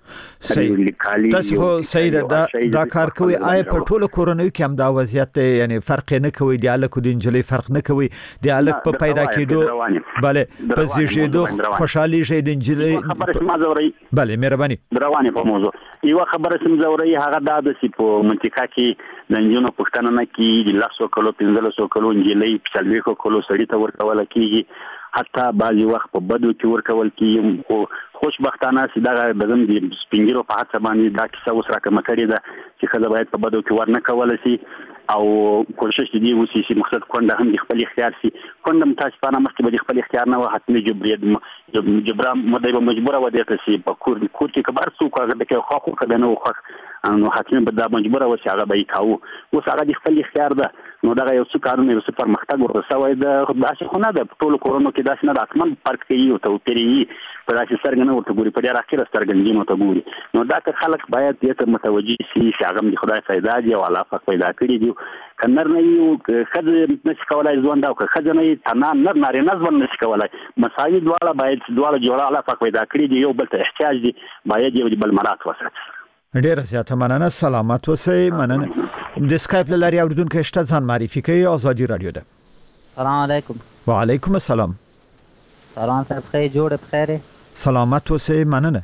تاسو خو سید دا دا کار کوي آی په ټولو کورونو کې هم دا وضعیت دی، یعنی فرق نه کوي د الک د انجلې فرق نه کوي د الک په پیدا کېدو bale په زیږېدو خوشحالي شه د انجلې خبره ما زوري bale مهرباني روانه په موضوع یو خبره سم زوري هغه د سی په منطقه کې د انجونو پښتنه نه کې د لاسو کلو پنځلسو کلو انجلې په سلويکو کلو سړی ته ورکول کېږي، حتی بعضی وخت په بدو کې ورکول کېږي. خو خوشبختانه سي دا دغه د سپینګرو په حادثه باندې دا کیسه اوس راکمه کړې ده چې خزه باید په بدو کې ورنه کول شي او کوشش دي وسی چې مقصد کونډه هم د خپل اختیار سي. کونډه متاسفانه مخکې به خپل اختیار نه و حتمي جبري جبرا مدای به مجبوره و دي ته سي په کور کور کې کبار څوک هغه د خو خو کده نه خو نو حتمي به دا مجبوره و چې هغه به کاوه. اوس هغه د خپل اختیار ده نو دا یو څه کارونه یو څه پرمختګ ورسوي د داسې خو نه ده په ټولو کورونو کې داسې نه ده اتمن فرق کوي او توپیري په داسې سرګنه ورته ګوري په ډیر اخیره سرګنګي نو ته ګوري. نو دا که خلک باید دې ته متوجي شي چې هغه د خدای پیدا دی او الله پاک پیدا کړی دی. کنر نه یو خځه نشي کولای ځوان دا او خځه نه تنا نر نارینه ځوان نشي کولای. مساوي دواړه باید دواړه جوړه الله پاک پیدا کړی دی، یو بل ته احتیاج دی، باید یو بل مراد وساتي. ډیر زیاته مننه. سلامت اوسئ. مننه. د سکایپ لاري اوریدونکو شته ځان معرفي کوي. آزادي رادیو ده. سلام علیکم. وعلیکم السلام. سلام صاحب خیر جوړ بخیر. سلامت اوسئ. مننه.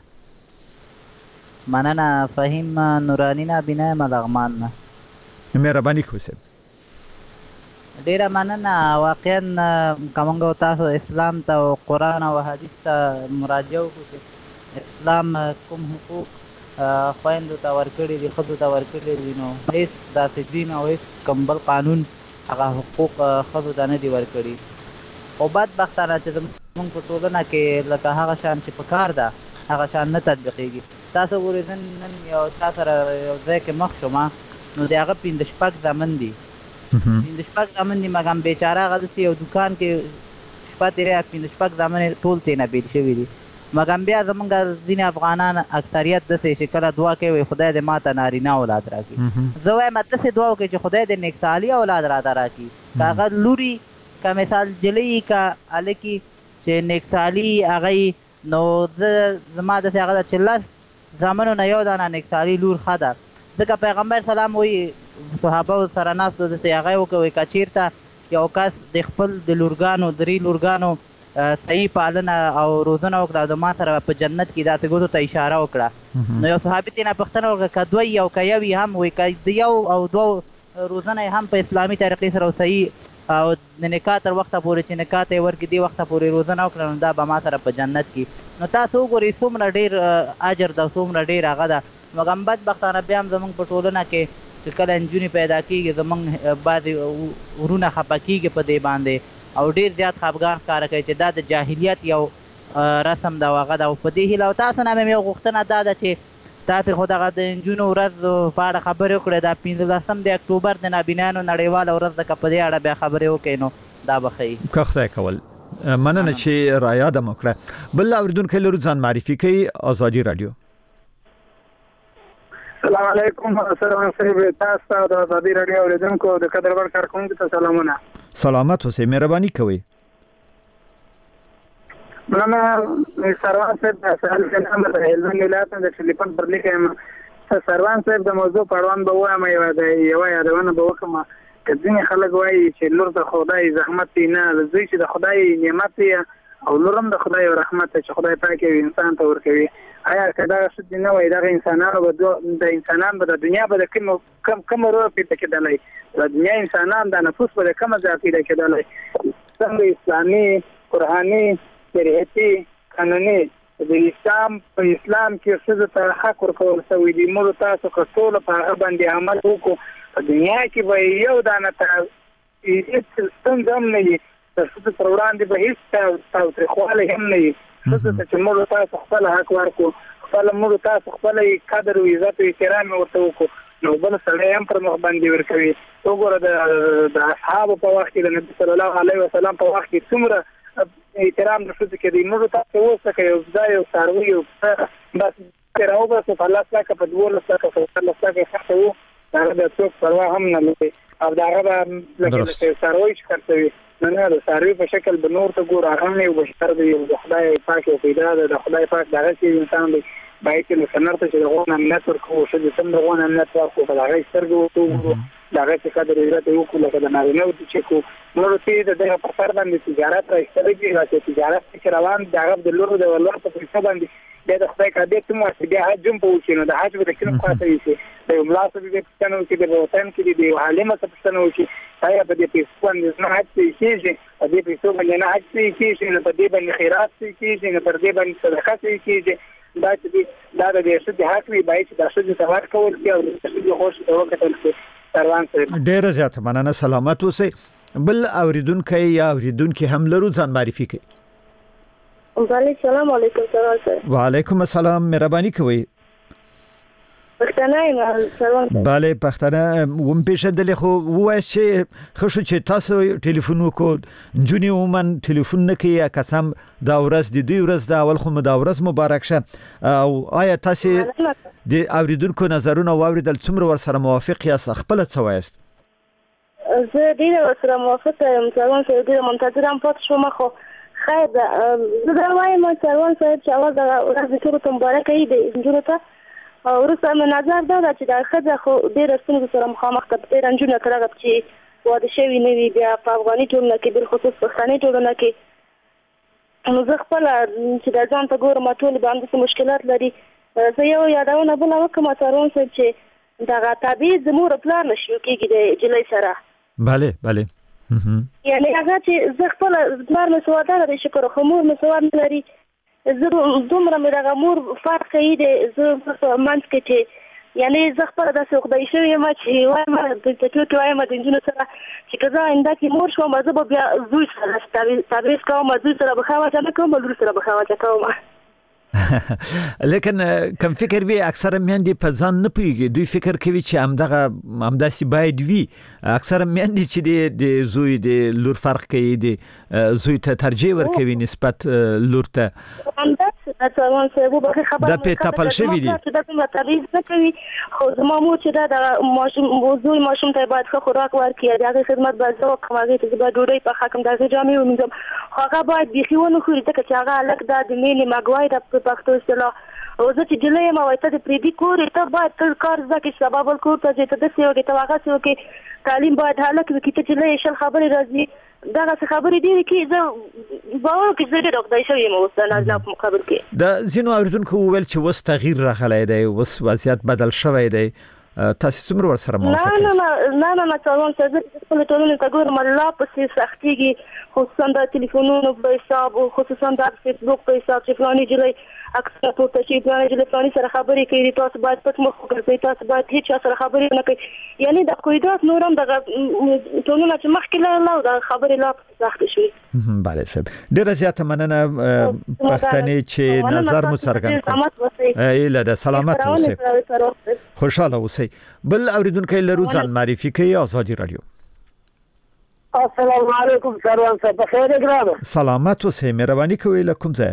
مننه. فهیم نورانی نه بینه ملغمان نه. مهرباني کوئ. ډیره مننه. واقعا کومه تاسو اسلام ته او قران او حدیث ته مراجعه وکړئ. اسلام کوم حقوق خويندو ته ورکړي دي، خځو ته ورکړي دي، نو هیڅ داسې دین او هیڅ کمبل قانون هغه حقوق خځو ته نه دي ورکړي. او بدبختانه چې زموږ په ټولنه کې لکه هغه شان چې په کار ده هغه شان نه تطبیقېږي. تاسو ګورئ زه نن یو چا سره یو ځای کې مخ شوم نو د هغه پنځه شپږ زامن دي پنځه شپږ زامن دي مګم بیچاره هغه داسې یو دوکان کې شپه تېرې پنځه شپږ زامن ټول ترېنه بېل شوي دي. مګم بیا زمونږ ځینې افغانان اکثریت داسې چې کله دعا کوي خدای دې ماته نارینه اولاد راکړي. زه وایم داسې دعا وکړئ چې خدای دې نیکسالي اولاد راته راکړي، که هغه لوري که مثال جلۍ که هلکي چې نیکسالي هغه نو زه زما داسې هغه ده چې لس زامنو نه یو دانه نیکسالي لور ښه ده. ځکه پیغمبر سلام وایي صحابه سره ناستو داسې هغه یې وکړئ که چېرته یو کس د خپل د لورګانو درې لورګانو صحیح پالنه او روزنه وکړه او د ما سره په جنت کې داسې ګوتو ته اشاره وکړه، نو یو صحابي ترې نه پوښتنه وکړه که دوی او که یو هم وایي که د یو او دوو روزنه هم په اسلامي طریقې سره صحیح او د نکاح تر وخته پورې چې نکاح ته یې ورکړي دې وخته پورې روزنه وکړه نو دا به ما سره په جنت کې. نو تاسو وګورئ څومره ډېر اجر ده، څومره ډېر هغه ده. مګر بدبختانه بیا هم زموږ په ټولنه کې چې کله نجونې پیدا کېږي زموږ بعضې ورونه خفه کېږي په دې باندې او ډېر زیات خفګان ښکاره کوي چې دا د جاهلیت یو رسم ده او هغه ده. او په دې هیله او تاسو نه مې یو غوښتنه دا ده چې تاسې خو دغه د نجونو ورځ په اړه خبرې وکړئ، دا پنځلسم د اکتوبر د نابینانو نړیواله ورځ ده، که په دې اړه بیا خبرې وکړئ نو دا به ښه که خدای کول. مننه چې رایاده مو کړه. بل اورېدونکی لرو ځان معرفي کوي. ازادي راډیو. السلام علیکم. سلام صاحب، تاسو د ازادي راډیو اوریدونکو د قدر وړ کارکونکو ته سلامونه. سلامت اوسئ، مهرباني کوئ. مننه سروان صاحب، د سهال کلام د هلمند ولایت د ټلیفون پر لیکم. سروان صاحب د موضوع په اړه به وایم یو د یو یادونه به وکم. کله خلک وایي چې لور د خدای زحمت نه، زوی چې د خدای نعمت دی او لورم د خدای رحمت چې خدای پاک انسان ته ورکوي. آیا کدا څه نه وای دا انسانانو به د انسانان به د دنیا به د کوم کم کم ورو پیدا کېدلای، د دنیا انسانان د نفوس به کوم ځای پیدا کېدلای. څنګه اسلامي قرآني شریعتي قانوني د اسلام په اسلام کې څه ته حق ورکول شوی دی. موږ تاسو کټول په هغه باندې عمل وکړو، په دنیا کې به یو دانه ته هیڅ ستونزه هم نه وي، څه تر وړاندې به هیڅ تاوتریخوالی هم نه وي. څه ته چې موږ تاسو خپل حق ورکړو، خپل موږ تاسو خپل قدر او عزت او احترام ورته وکړو، نو بل سړی هم پر مخ باندې ورکوي. وګوره د اصحابو په وخت کې د نبي صلی الله علیه وسلم په وخت کې څومره احترام د ښځو کې دی. موږ تاسو اوس که یو ځای یو څاروي یو بس راوباسو په لاس لکه په دولس لکه په څلورلس لکه خرڅه وو، هغه د څوک پروا هم نه لري او د هغه به لکه د څاروي چې خرڅوي نه نه د څاروي په شکل به نور ته ګوره هغه هم یو بشر دی، د خدای پاک یو پیدا ده، د خدای پاک دغه چې انسان دی باید چې سنر ته چې د غوښنه امنیت ورکړو، ښځې څنګه د غوښنه امنیت ورکړو، په هغه سترګې ورته وګورو، د هغه چې قدر عزت یې وکړو لکه د نارینهو چې کړو. نور چې د دغه په سر باندې تجارت راایستلی دي، چې تجارت چې روان د هغه د لورو د ولور په پیسه باندې بیا د خدای کعبې ته مو ورسي بیا حج هم په وکړي، نو د حج به د کوم خواته وشي، د یو ملا څخه دې پوښتنه وکړي، د وطن کې د یو عالمه څخه پوښتنه وکړي آیا په دې پیسو باندې نه حج صحیح کېږي، په دې پیسو باندې نه حج صحیح کېږي، نو په دې باندې خیرات صحیح کېږي، نو پر دې باندې صدقه صحیح کېږي. دا چې دا د دې ښځې حق وي باید چې دا ښځې ته ورکول کړي او د ښځې خوښ ته وکتل شي. سروان صاحب ډېره زیاته مننه، سلامت اوسئ. بل اوریدونکی یا اوریدونکي هم لرو، ځان معرفي کړئ. بله سلام علیکم. سروان صاحب وعلیکم السلام، مهرباني کوئ. پښتنه یم سروان صاحب. بله پښتنه وم پیژندلې، خو ووایاست چې ښه شو چې تاسو ټلیفون وکړو. نجونې عموما ټلیفون نه کوي، قسم دا ورځ د دوی ورځ ده، اول خو مو دا ورځ مبارک شه. او آیا تاسې د اوریدونکو نظرونه واورېدل، څومره ورسره موافق یاست، خپله څه وایاست؟ زه ډېره ورسره موافقه یم سروان صاحب، ډېره منتظره هم پاتې شوم. خو خیر ده، زه دا وایم سروان صاحب چې اول دغه ورځ د ټولو ته مبارکه وي د نجونو ته. وروسته مې نظر دا ده چې دا ښځه خو ډېره ستونزو سره مخامخ ده، ډېره نجونه تر هغه چې واده شوي نه وي، بیا په افغاني ټولنه کې بالخصوص پښتني ټولنه کې. نو زه خپله چې دا ځان ته ګورم ټولې به همداسې مشکلات لري. زه یو یادونه بله وکړم سروان صاحب چې دغه تبعیض د مور پلار نه شروع کېږي د نجلۍ سره. بله بله یعنې هغه چې زه خپله پلار مې سواد لري شکر، خو مور مې سواد نه لري. زه دومره مې دغه مور فرق کوي دی زه په منځ کې چې یعنې زه خپله داسې خدای شوې یم چې وایم دلته ټوکې وایم د نجونو سره چې که زه آینده کې مور شوم زه به بیا زوی سره تبعیض کوم، زوی سره به ښه وجه نه کوم، لور سره به ښه وجه کوم. لیکن کم فکر وي اکثره میندې په ځان نه پوهېږي، دوی فکر کوي چې همدغه همداسې باید وي. اکثره میندې چې د زوی د لور فرق کوي، د زوی ته ترجیح ورکوي نسبت لور ته. همداسې څوان څه به خبره د پیټاپل شوی دي دا کومه تبعیض نه کوي خو زما مو چې دا د ماشوم موضوع ماشوم ته باید ښه خوراک ورکړي د خدمت باید زو کومه ته به ډوډۍ په حکم د جامې ومنځم خو هغه باید بيخي ونه خوري ځکه چې هغه الګ د مینې مګوای د پښتو اصطلاح او زه چې جلې ما وایته د پریدي کور ته باید تل کار زکه سبب ول کور ته چې د سیو کې توغه سیو کې تعلیم باید هلک وکړي چې جلې شل خبرې راځي دغه خبرې ډېرې کې زه باور کې زه ډېر خدای شوی مو ستنه نه په مقابل کې د زینو اوریدونکو ویل چې وس تغییر راغلی دی وس وضعیت بدل شوی دی تاسو څومره ور سره موافق نه نه نه نه نه څنګه چې خپل ټولنې ته ګورم الله په سختيږي خصوصا د ټلیفونونو په حساب او خصوصا د فیسبوک په حساب چې فلاني جلې اکثر پورته شي فلاني جلې فلاني سره خبرې کوي تاسو باید پټ مخ وکړئ تاسو باید هیڅ سره خبرې نه کوي یعنی د قیدات نورم د ټولنه چې مخکې لاله د خبرې لا سخت شي bale صاحب ډیره زیاته مننه پښتنې چې نظر مو څرګند کړ ایله د سلامت اوسئ خوشاله اوسئ بل اوریدونکو لرو ځان معرفي کوي آزادي رادیو السلام علیکم سروان صاحب بخیر ګرانه سلامت اوسئ مهرباني کوئ لکم ځای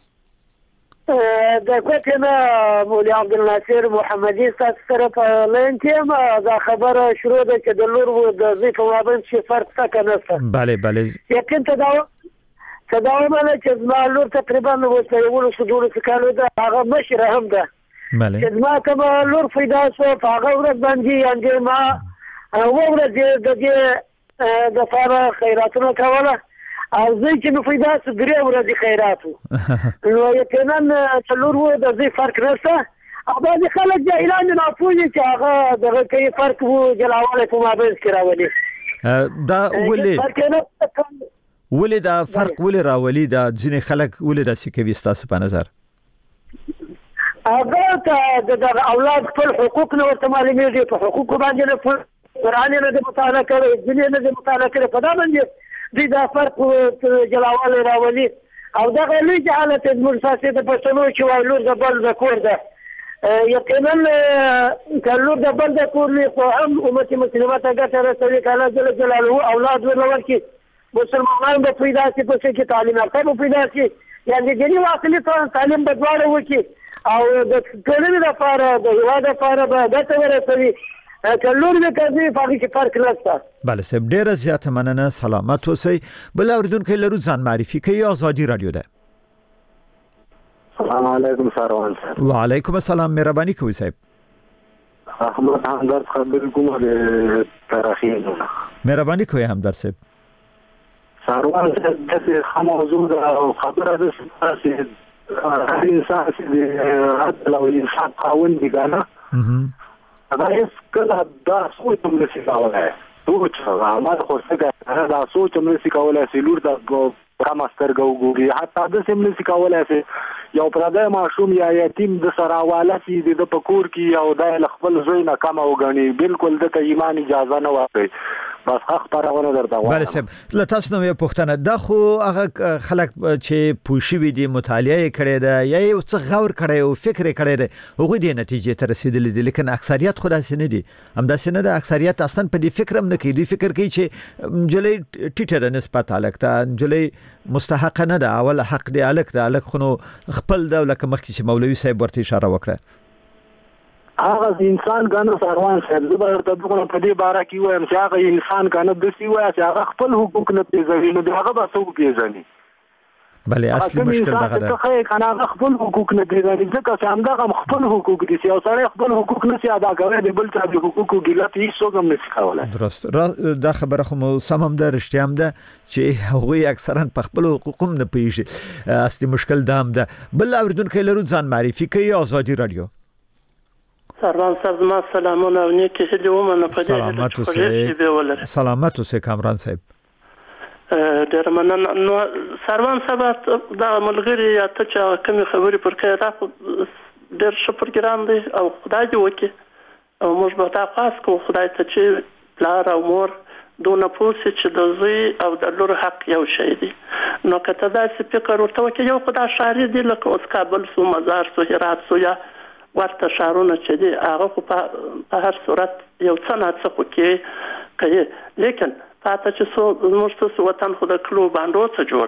د کوټه مولوی عبد الناصر محمدي سره په لین کې دا خبره شروع ده چې د لور و د ځې په مابین چې فرق څه کنه bale bale یقین ته دا څه دا ومنه چې زما لور تقریبا و څه یو څه ډول څه کالو ده هغه مشر هم ده bale چې زما کوم لور پیدا شو هغه ورځ باندې یانګې ما او ورځ د دې د فار خیراتونه کوله او زه چې نو پیدا څه درې ورځې خیراتو نو یقینا څلور و د دې فرق نشته او بعض خلک جاهلان نه پوهیږي چې هغه دغه کوي فرق وو جلاواله په مابین کې راولي دا ولې ولې دا فرق ولې راولي دا ځینې خلک ولې دا سکوي تاسو په نظر هغه ته د اولاد خپل حقوق نه ورته معلومیږي په حقوق باندې نه قرآن نه مطالعه کوي ځینې نه مطالعه کوي په دا باندې دې دا فرق جلاواله راولي او دا غلي جهالت مرساسه د پښتنو چې وایلور د بل د کور ده یقینا کلور د بل د کور نه خو هم امت مسلمه ته ګټه رسوي کله جل جلاله اولاد ورلور کی مسلمانان د پیدا سي په کې تعلیم ورته پیدا سي یعنی دې واصلي تعلیم د دواره وکي او د ټولنې لپاره د هیواد لپاره به ګټه ورسوي کلور دې کوي په کې فرق نشته bale سب ډیره زیاته مننه سلامت اوسئ بل اوریدونکو لرو ځان معرفي کوي آزادي رادیو ده السلام علیکم سروان وعلیکم السلام مهرباني کوئ صاحب احمد همدرد خبر کوم د تاریخي مهرباني کوئ همدرد صاحب سروان د خموزو د خبره د سیاسي هر انسان چې عدل او انصاف خاوند دی کنه دا هیڅ کله دا سوچ هم نشي کولای سوچ هغه خو څنګه دا سوچ هم نشي کولای چې لور د پرماستر ګوري حتی د سیم نشي کولای چې یو پردای ماشوم یا یتیم د سره حواله سي د پکور کې او د خپل زوی نه کم وګڼي بالکل د ایمان اجازه نه ورکړي بس حق پرونه درته بله صاحب لتاس نو یو پښتنه دا خو هغه خلک چې پوښي دي مطالعه کړي ده یا یو څه غور کړي او فکر کړي ده هغه دې نتیجې ته رسیدلي دي لیکن اکثریت خدا سي نه دي هم دا سي نه ده اکثریت اصلا په دې فکر هم نه کوي دې فکر کوي چې جلې ټیټه نسبت الک ته جلې مستحق نه ده اول حق دی الک ده الک خو خپل ده لکه مخکې چې مولوي صاحب ورته اشاره وکړه هغه انسان کنه سروان صاحب زبر ته دغه په دې باره کې وایم چې هغه انسان کنه د سی وای چې هغه خپل حقوق نه پیژني نو هغه به څو پیژني بله اصلي مشکل دغه ده خو کنه هغه خپل حقوق نه پیژني ځکه چې همدغه خپل حقوق دي چې اوسره خپل حقوق نه سي ادا کوي د بل څه د حقوقو ګلت هیڅ څوک هم نشي کولای درست دا خبره خو سم هم ده رښتیا هم ده چې هغه اکثرا په خپل حقوق هم نه پیژني اصلي مشکل دا هم ده بل اوریدونکو لرو ځان معرفي کوي آزادي رادیو سروان صاحب ما سلامونه او نیکی هدي ومنه په دې سلامت اوسئ سلامت اوسئ کامران صاحب ډېر مننه نو سروان صاحب دا ملګری یا ته چې کوم خبرې پر کې را ډېر ښه پروګرام دی او خدای دې وکړي او موږ به تاسو کو خدای ته چې پلار او مور دونه پوسې چې د زوی او د لور حق یو شی دی نو کته دا څه فکر ورته وکړي یو خدای شاری دی لکه اوس کابل سو مزار سو هرات سو یا ورته شارونه چې دی هغه په هر صورت یو څه نه څه خو کې کوي لیکن پاته چې سو موږ څه وطن خو د کلو باندې څه جوړ دی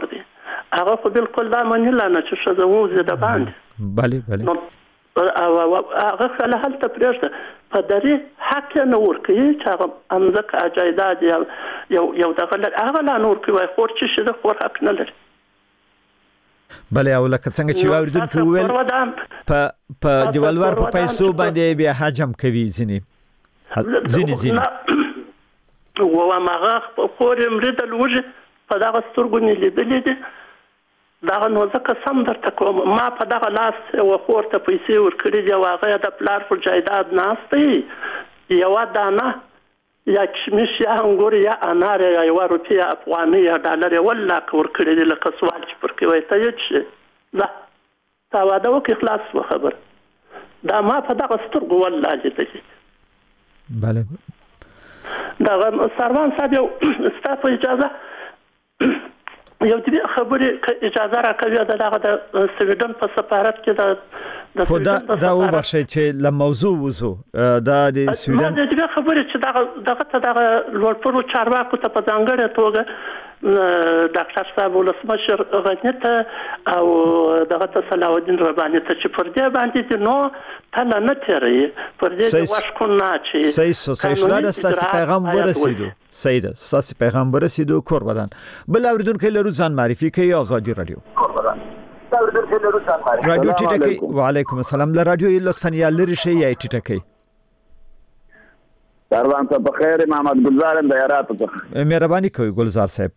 هغه خو بالکل دا منی لانه چې ښځه ووځي د باندې بله بله او هغه خله هلته پرېږده په درې حق یې نه ورکوي چې هغه امځکه جایداد یو یو دغه لري هغه لا نه ورکوي خور چې شي د خور حق نه لري. بله او لکه څنګه چې واوریدونکي وویل په په دیوالور په پیسو باندې بیا حجم کوي ځینې ځینې ځینې و هغه خور یې مړېدل وږي په دغه سترګو مې لیدلې دي دغه نو ځکه سم درته کوم ما په دغه لاس یوه خور ته پیسې ورکړي دي او هغه یې د پلار پر جایداد ناست دی یوه دانه یا کشمش یا انګور یا انار یا یوه روپۍ یا افغانۍ یا ډالر یې ولاکه ورکړي دي لکه سوال چې پر کوي ته یې چې ځه تا واده وکړې خلاص شوه خبره دا ما په دغه سترګو والله لیدلي. بله دغه سروان صاحب یو ستا په اجازه یو دې خبرې اجازه راکوي د دغه د سویډن په سفارت کې د خو دا دا وبخښئ چې له موضوع وځو دا د سویډن د دې خبرې چې دغه دغه ته دغه لوړپوړو چارواکو ته په ځانګړې توګه ډاکټر صاحب ولسمشر غني ته او دغه ته صلاح الدین رباني ته چې پر دې باندې دي نو تله نه تیروي پر دې د وشکو نه چې صحیح سو صحیح شو دا ستاسو پیغام ورسېدو صحیح ده ستاسو پیغام ورسېدو کور بدن بل اوریدونکو له ځان معرفي کوي آزادي رادیو رادیو ټیټکی وعلیکم السلام له رادیو لطفا یا لری شي یا ټیټکی سروان صاحب بخیر محمد گلزار د یارات ته مهرباني کوي گلزار صاحب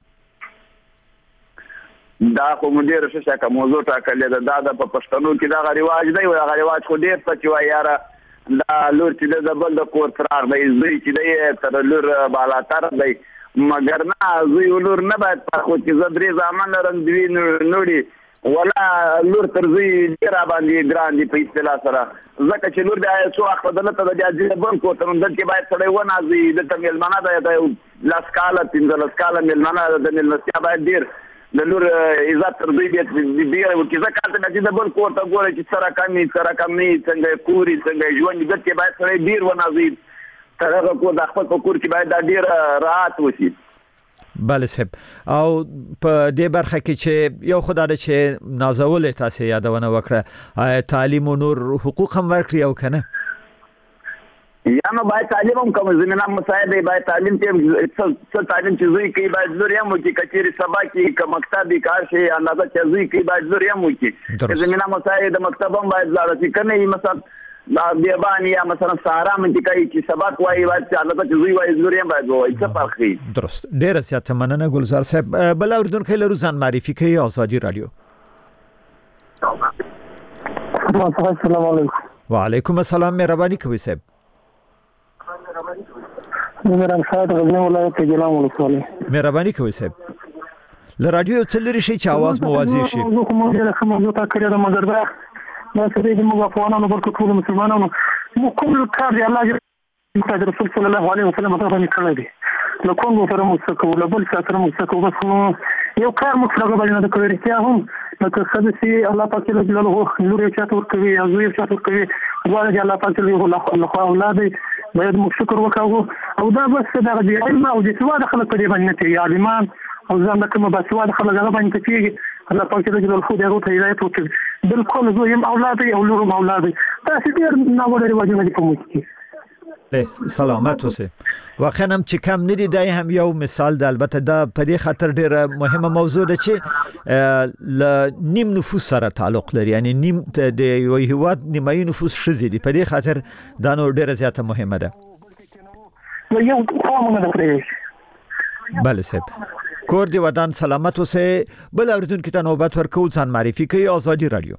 دا خو مدیر څه کا موضوع ټاکلې ده دا په پښتنو کې دا رواج دی او دا رواج خو ډیر څه چې وای یاره دا لور چې د بل د کور فراغ دی زوی چې دی تر لور بالاتر دی مګر نه زوی لور نه باید خو چې زدري ځامن لرم دی نوړي ولا لور تر زوی ډیر باندې ګران دی په اصطلاح سره ځکه چې لور د څو اخ بدلته د اجازه بن کو تر اندر کې باید سړی ونازي د تملمنه د لاس کاله پنځه لاس کاله ملمنه د ملمستیا باید ډیر د لور عزت تر دوی بیت دی او چې ځکه ته چې د بل کور ته ګوره چې سره کمی سره کمی څنګه کوري څنګه ژوند دې کې باید سره ډیر ونازي تر هغه کو د خپل کور کې باید دا ډیر راحت وشي. بله صاحب او په دې برخه کې چې یو خدای چې نازولې تاسو یادونه وکړه تعلیم او نور حقوق هم ورکړي او کنه یا نو باید تعلیم هم کوم زمينه مساعده باید تعلیم ته څه تعلیم چې زوی کوي باید ضروري مو کې کچېری سبا کې ک مکتبي کار شي اندازه چې زوی کوي باید ضروري مو کې زمينه مساعده مکتب هم باید لاړ شي کنه مثلا دا بیابانی یا مثلا سهارا منځ کوي چې سبق وایي باید چې اندازه چې زوی وایي ضروري باید وایي څه فرق دی. درست ډیر زیات مننه گلزار صاحب بل اوریدونکو له روزان معرفي کوي آزادي رادیو. السلام علیکم. وعلیکم السلام مهرباني کوي صاحب. میرا شاید غزنی ولایت کې جلال ولسوالۍ مهرباني کوي صاحب له رادیو څلری شي چې आवाज موازی شي زه کوم ډېر ښه موضوع تا کړی دا مګر دا دا چې د موږ افغانانو بلکې ټول مسلمانانو مو کوم کار دی الله جل رسول صلی الله علیه وسلم ته باندې کړی دی نو کوم سره مو څه کوو بل څه سره مو څه کوو بس یو کار مو څنګه باندې د کوي رښتیا هم نو که څه سي الله پاک جل جلاله نور یې چاته ورکوي او یې چاته ورکوي غواړي چې الله پاک جل الله اولاد باید موږ شکر وکړو او دا بس دا د علم او د سواد خلک په دې باندې چې عالمان او ځان د کوم باسواد خلک هغه باندې چې الله پاک دې د خو دې ته هدایت وکړي بالکل زه يم اولاد او لورم اولاد تاسو ډیر نه وړي واجب دي کوم کې سلامت اوسه واقعا هم چې کم ندي دای هم یو مثال د البته دا په دې خاطر ډیره مهمه موضوع ده چې ل نیم نفوس سره تعلق لري یعنی نیم د یو هیواد نیمه نفوس شزي دي په دې خاطر دا نو ډیره زیاته مهمه ده یو قومونه ده. بله صاحب کور دی ودان سلامت اوسه بل اوریدونکو ته نوبت ورکو ځان معرفي کوي آزادي رادیو.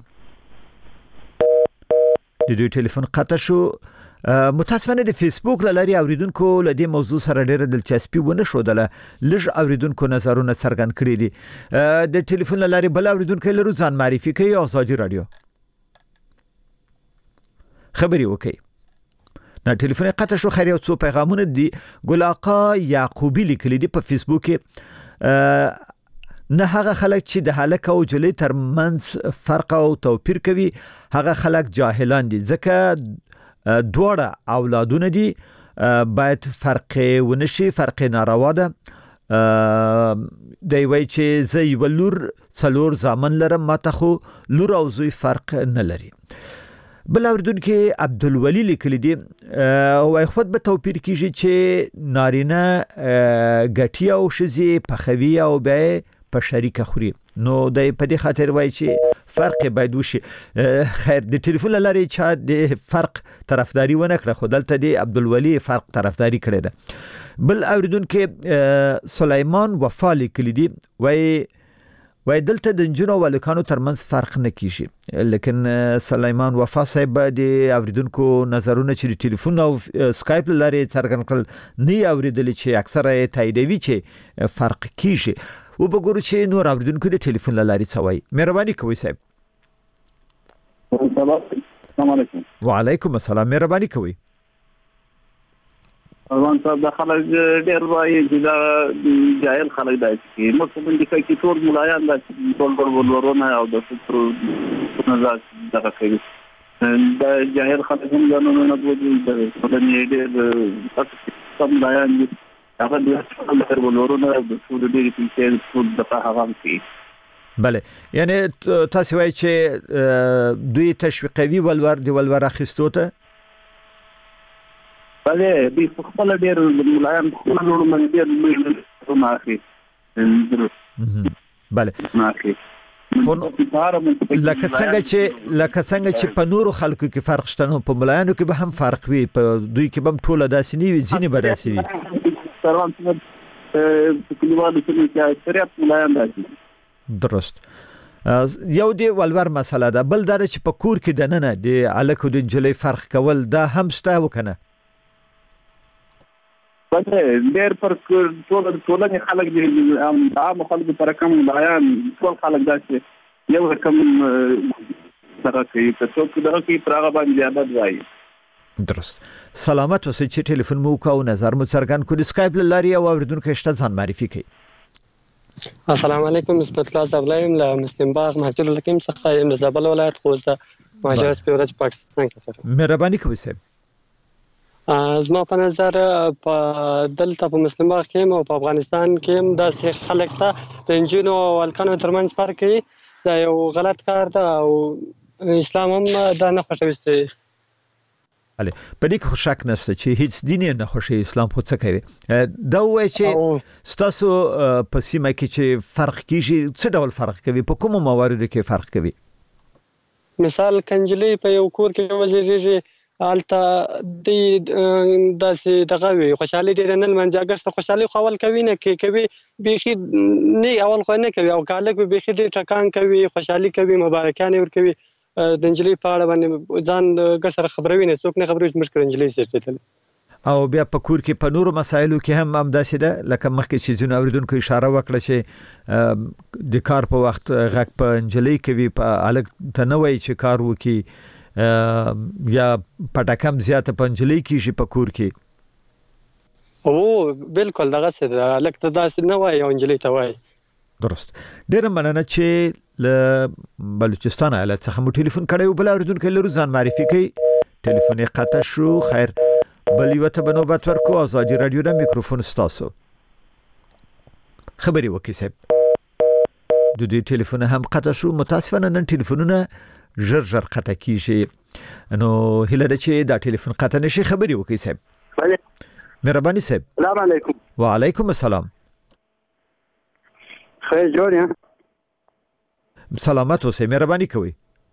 د دوی ټلیفون قطع شو متاسفانه د فیسبوک لاري اوریدونکو له دې موضوع سره ډېر دلچسپي ونه شودله لږ اوریدونکو نظرونه څرګند کړي دي د ټلیفون لاري بل اوریدونکو لرو ځان معرفي کوي آزادي رادیو خبري وکي نه ټلیفون قطع شو خیر یو څو پیغامونه دي ګل آقا یعقوبی لیکلي دي په فیسبوک کې نه هغه خلک چې د هلک او جلۍ ترمنځ فرق او توپیر کوي هغه خلک جاهلان دي ځکه دوړه اولادونه دي باید فرق ونشي فرق ناروا ده دی وای چې زه یو لور څلور زامن لرم ماته خو لور او زوی فرق نه لري. بل اوریدونکو عبدالولی لیکلی دی وای خود به توپیر کیږي چې نارینه غټي او شزي پخوي او به په شریکه خوري نو د په دې خاطر وای چې فرق باید وشي. خیر د ټلیفون لاري چې د فرق طرفداري ونه کړه خو دلته دی عبدالولی فرق طرفداري کړی ده. بل اوریدونکو سلیمان وفا لیکلی دی وای وای دلته د جنونو ولکانو ترمنځ فرق نه کیږي لیکن سلیمان وفا صاحب د اوریدونکو نظرونه چې ټلیفون او سکایپ لري څرګند کړل نه اوریدل چې اکثره تاییدوي چې فرق کیږي او وګورو چې نور اوریدونکو د ټلیفون لاري څوي. مهرباني کوئ صاحب. السلام علیکم. وعلیکم السلام. مهرباني کوئ. روان صاحب د خلک ډېر وایي چې دا جاهل خلک دی چې موږ په دې کې ټول ملایان د ټول ټول ورونه او د سترو نظر دغه کوي دا جاهل خلک هم ځانونه نه بوجي د خدای دې د سم ملایان دي هغه د ټول ورونه د ټول دې کې ټول د هغه کوي. بله یعنی تاسو وایي چې دوی تشویقوي ولور دی ولور اخیستو ته بله دی خپل ډیر ملایان خپل نور من ډیر ماخي بله ماخي لکه څنګه چې لکه څنګه چې په نورو خلکو کې فرق شته نو په ملایانو کې به هم فرق وي په دوی کې به هم ټول داسې نه وي ځینې به داسې وي. سروان څنګه په کلیوالو کې اکثریت ملایان داسې درست. یو دی ولور مسله ده. بل دا چې په کور کې دننه د الکو د جلې فرق کول دا هم شته وکنه بله ډېر پر ټول ټولنې خلک دي عام خلکو پر کم ملایان ټول خلک داسې یو رقم سره کوي که څوک دغه کوي پر هغه باندې زیادت وایي. درست. سلامت اوسئ چې ټلیفون مو وکړو نظر مو څرګند کړو. سکایپ له لارې او اوریدونکو شته ځان معرفي کړئ. السلام علیکم. نسبت الله زبلایم له مسلم باغ مهاجر الحکیم څخه یم د زابل ولایت خوزه مهاجرت په ورځ پاکستان کې. مهرباني کوئ صاحب. زما په نظر په دلته په مسلم باغ کې او په افغانستان کې د څه خلک ته د جنونو او الکانو ترمنځ فرق کوي دا یو غلط کار ده او اسلام هم دا نه خوښوي. بله په دې کې شک نشته چې هیڅ دین نه خوښي اسلام خو څه کوي دا وایي چې ستاسو په سیمه کې چې فرق کیږي څه ډول فرق کوي په کومو مواردو کې فرق کوي. مثال کنجلی په یو کور کې وزیږي الته د داسې دغه وي خوشحالي ډېر نه منځاګر خوشحالي خپل کوي نه کوي بيخي نه اول خو نه کوي او کالک بيخي ډېر ټکان کوي خوشحالي کوي مبارکانه ور کوي د انجلي په اړه باندې ځان ګسر خبروي نه څوک نه خبروي چې مشکل انجلي سره او بیا په کور کې په نورو مسایلو کې هم هم داسې ده لکه مخکې چې زونه اوریدونکو اشاره وکړه چې د کار په وخت غږ په انجلي کوي په الګ تنوي چې کار وکي یا پټکم زیاته پنجلې کیږي په کور کې او بالکل دغه څه لکه داسې نه وای او انجلې ته وای. درست. ډېر مننه چې له بلوچستان ایالت څخه مو ټلیفون کړی بل اوریدونکو لرو ځان معرفي کوي. ټلیفون یې قطع شو. خیر بل یو ته بنوبت ورکو. ازادي رادیو د میکروفون ستاسو خبري وکي صاحب. د دې ټلیفون هم قطع شو. متاسفانه نن ټلیفونونه ژر ژر قطع کیږي نو هله ده چې دا ټلیفون قطع نشي. خبري وکي صاحب. مهرباني صاحب. السلام علیکم. وعلیکم السلام. خیر جوړ یا سلامت اوسئ. مهرباني کوئ.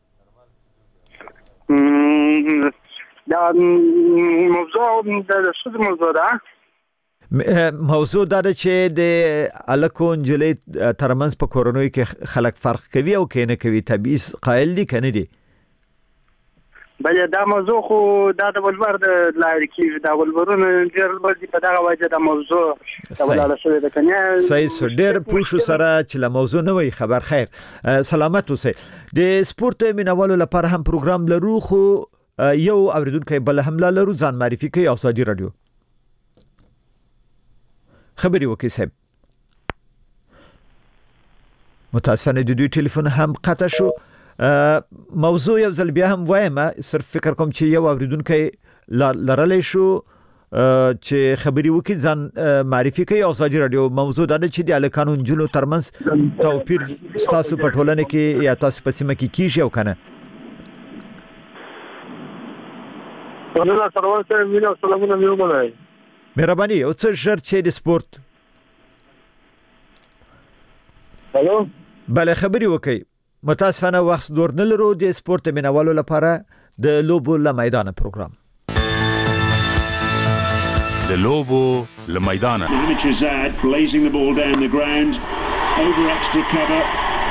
دا موضوع د څه موضوع ده موضوع دا چې د الکو انجلې ترمنځ په کورونو کې خلک فرق کوي او کې نه کوي تبعیض قائل دي کنه دي. بله دا موضوع خو دا د ولور د لارې کې دا ولورونه ډېر ورځي په دغه وجه د موضوع ولاله شوی د کنه صحیح سو ډېر پوښو سره چې له موضوع نه وي خبر. خیر سلامت اوسئ. د سپورت مینوالو لپاره هم پروګرام لرو خو یو اوریدونکو بل هم لرو ځان معرفي کوي. ازادي رادیو خبري وکي صاحب. متاسفانه د دوی ټلیفون هم قطع شو. موضوع یو ځل بیا هم وایم صرف فکر کوم چې یو اوریدونکو لرلې شو چې خبري وکي ځان معرفي کوي او ازادي رادیو موضوع دا چې د الکانو جنو ترمنځ توپیر تاسو په ټولنه کې یا تاسو په سیمه کې کیږي او کنه ولله سروان سره وینا سلامونه مې ومنای مهرباني او څه شر چې د سپورت هالو بله خبري وکي متاسفانه وخت دور نه لرو د سپورت مینوالو لپاره د لوبو له میدان پروګرام د لوبو له میدان Hamid blazing the ball down the ground over extra cover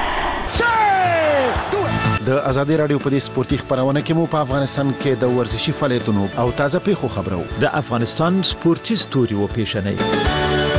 د ازادي رادیو په دې سپورتي خبرونه کې مو په افغانستان کې د ورزشي فعالیتونو او تازه پیښو خبرو د افغانستان سپورتي ستوري و پیښنې